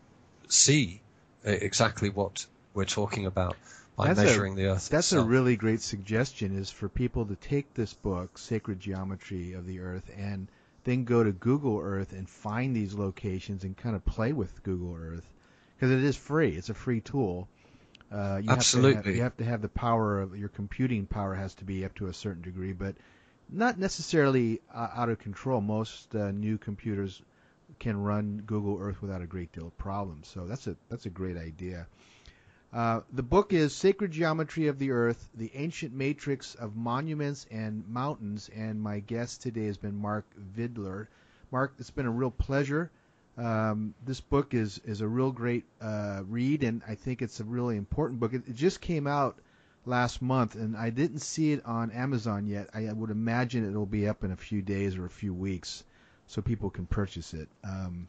Speaker 3: see exactly what we're talking about by
Speaker 4: that's
Speaker 3: measuring
Speaker 4: a,
Speaker 3: the Earth
Speaker 4: That's
Speaker 3: itself.
Speaker 4: a really great suggestion, is for people to take this book, Sacred Geometry of the Earth, and then go to Google Earth and find these locations and kind of play with Google Earth, because it is free. It's a free tool. Uh, you
Speaker 3: Absolutely.
Speaker 4: Have to have, you have to have the power of your computing power has to be up to a certain degree, but not necessarily uh, out of control. Most uh, new computers can run Google Earth without a great deal of problems. So that's a that's a great idea. Uh, the book is Sacred Geometry of the Earth, The Ancient Matrix of Monuments and Mountains, and my guest today has been Mark Vidler. Mark, it's been a real pleasure. Um, this book is, is a real great uh, read, and I think it's a really important book. It, it just came out last month, and I didn't see it on Amazon yet. I, I would imagine it will be up in a few days or a few weeks, so people can purchase it. Um,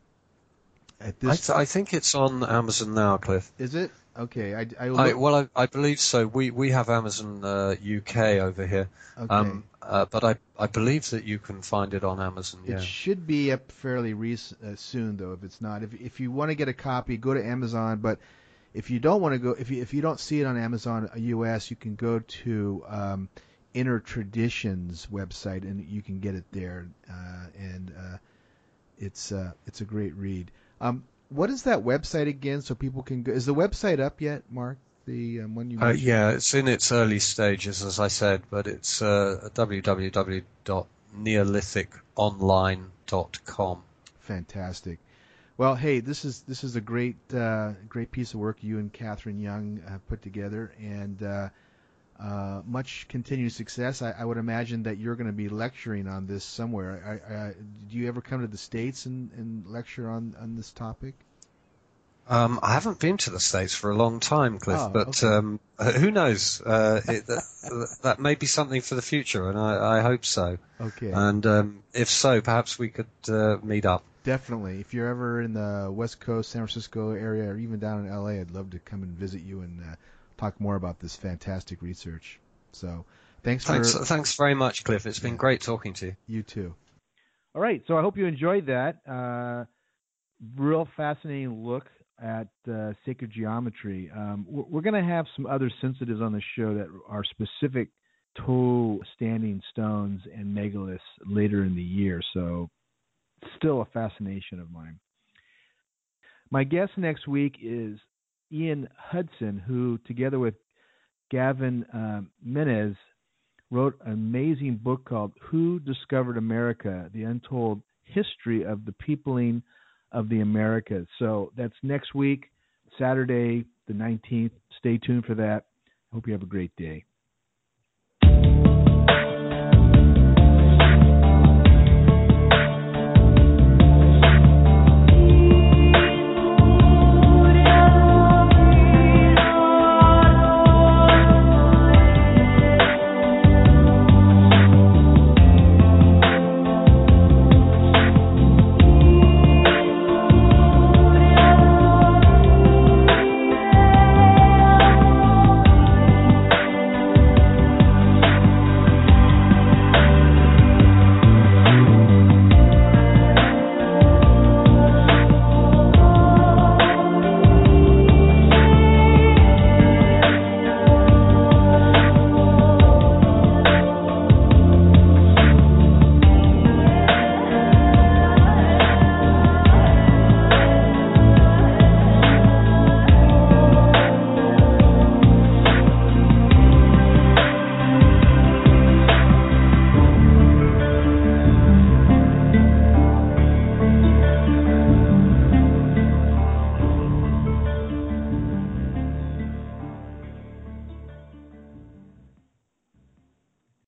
Speaker 4: at this,
Speaker 3: I, th- I think it's on Amazon now, Cliff.
Speaker 4: Is it? Okay. I, I,
Speaker 3: I well, I, I believe so. We we have Amazon uh, U K over here,
Speaker 4: okay.
Speaker 3: um, uh, but I I believe that you can find it on Amazon. Yeah.
Speaker 4: It should be up fairly re- uh, soon, though. If it's not, if if you want to get a copy, go to Amazon. But if you don't want to go, if you if you don't see it on Amazon U S, you can go to um, Inner Traditions website and you can get it there. Uh, and uh, it's uh, it's a great read. Um, what is that website again, so people can go? Is the website up yet, Mark? The um, one you
Speaker 3: Uh,
Speaker 4: mentioned?
Speaker 3: yeah, it's in its early stages, as I said, but it's uh, w w w dot neolithic online dot com.
Speaker 4: Fantastic. Well, hey, this is this is a great uh, great piece of work you and Catherine Young have put together, and uh, uh, much continued success. I, I would imagine that you're going to be lecturing on this somewhere. I, I, do you ever come to the States and, and lecture on, on this topic?
Speaker 3: Um, I haven't been to the States for a long time, Cliff,
Speaker 4: Oh,
Speaker 3: but
Speaker 4: okay.
Speaker 3: um, who knows? Uh, it, that, that may be something for the future, and I, I hope so.
Speaker 4: Okay.
Speaker 3: And um, if so, perhaps we could uh, meet up.
Speaker 4: Definitely. If you're ever in the West Coast, San Francisco area, or even down in L A, I'd love to come and visit you and uh, talk more about this fantastic research. So, thanks for...
Speaker 3: Thanks, thanks very much, Cliff. It's been
Speaker 4: Yeah.
Speaker 3: great talking to you.
Speaker 4: You too.
Speaker 2: All right, so I hope you enjoyed that. Uh, real fascinating look at uh, sacred geometry. Um, we're we're going to have some other sensitives on the show that are specific to standing stones and megaliths later in the year, so still a fascination of mine. My guest next week is Ian Hudson, who, together with Gavin um, Menez, wrote an amazing book called Who Discovered America? The Untold History of the Peopling of the Americas. So that's next week, Saturday the nineteenth. Stay tuned for that. I hope you have a great day.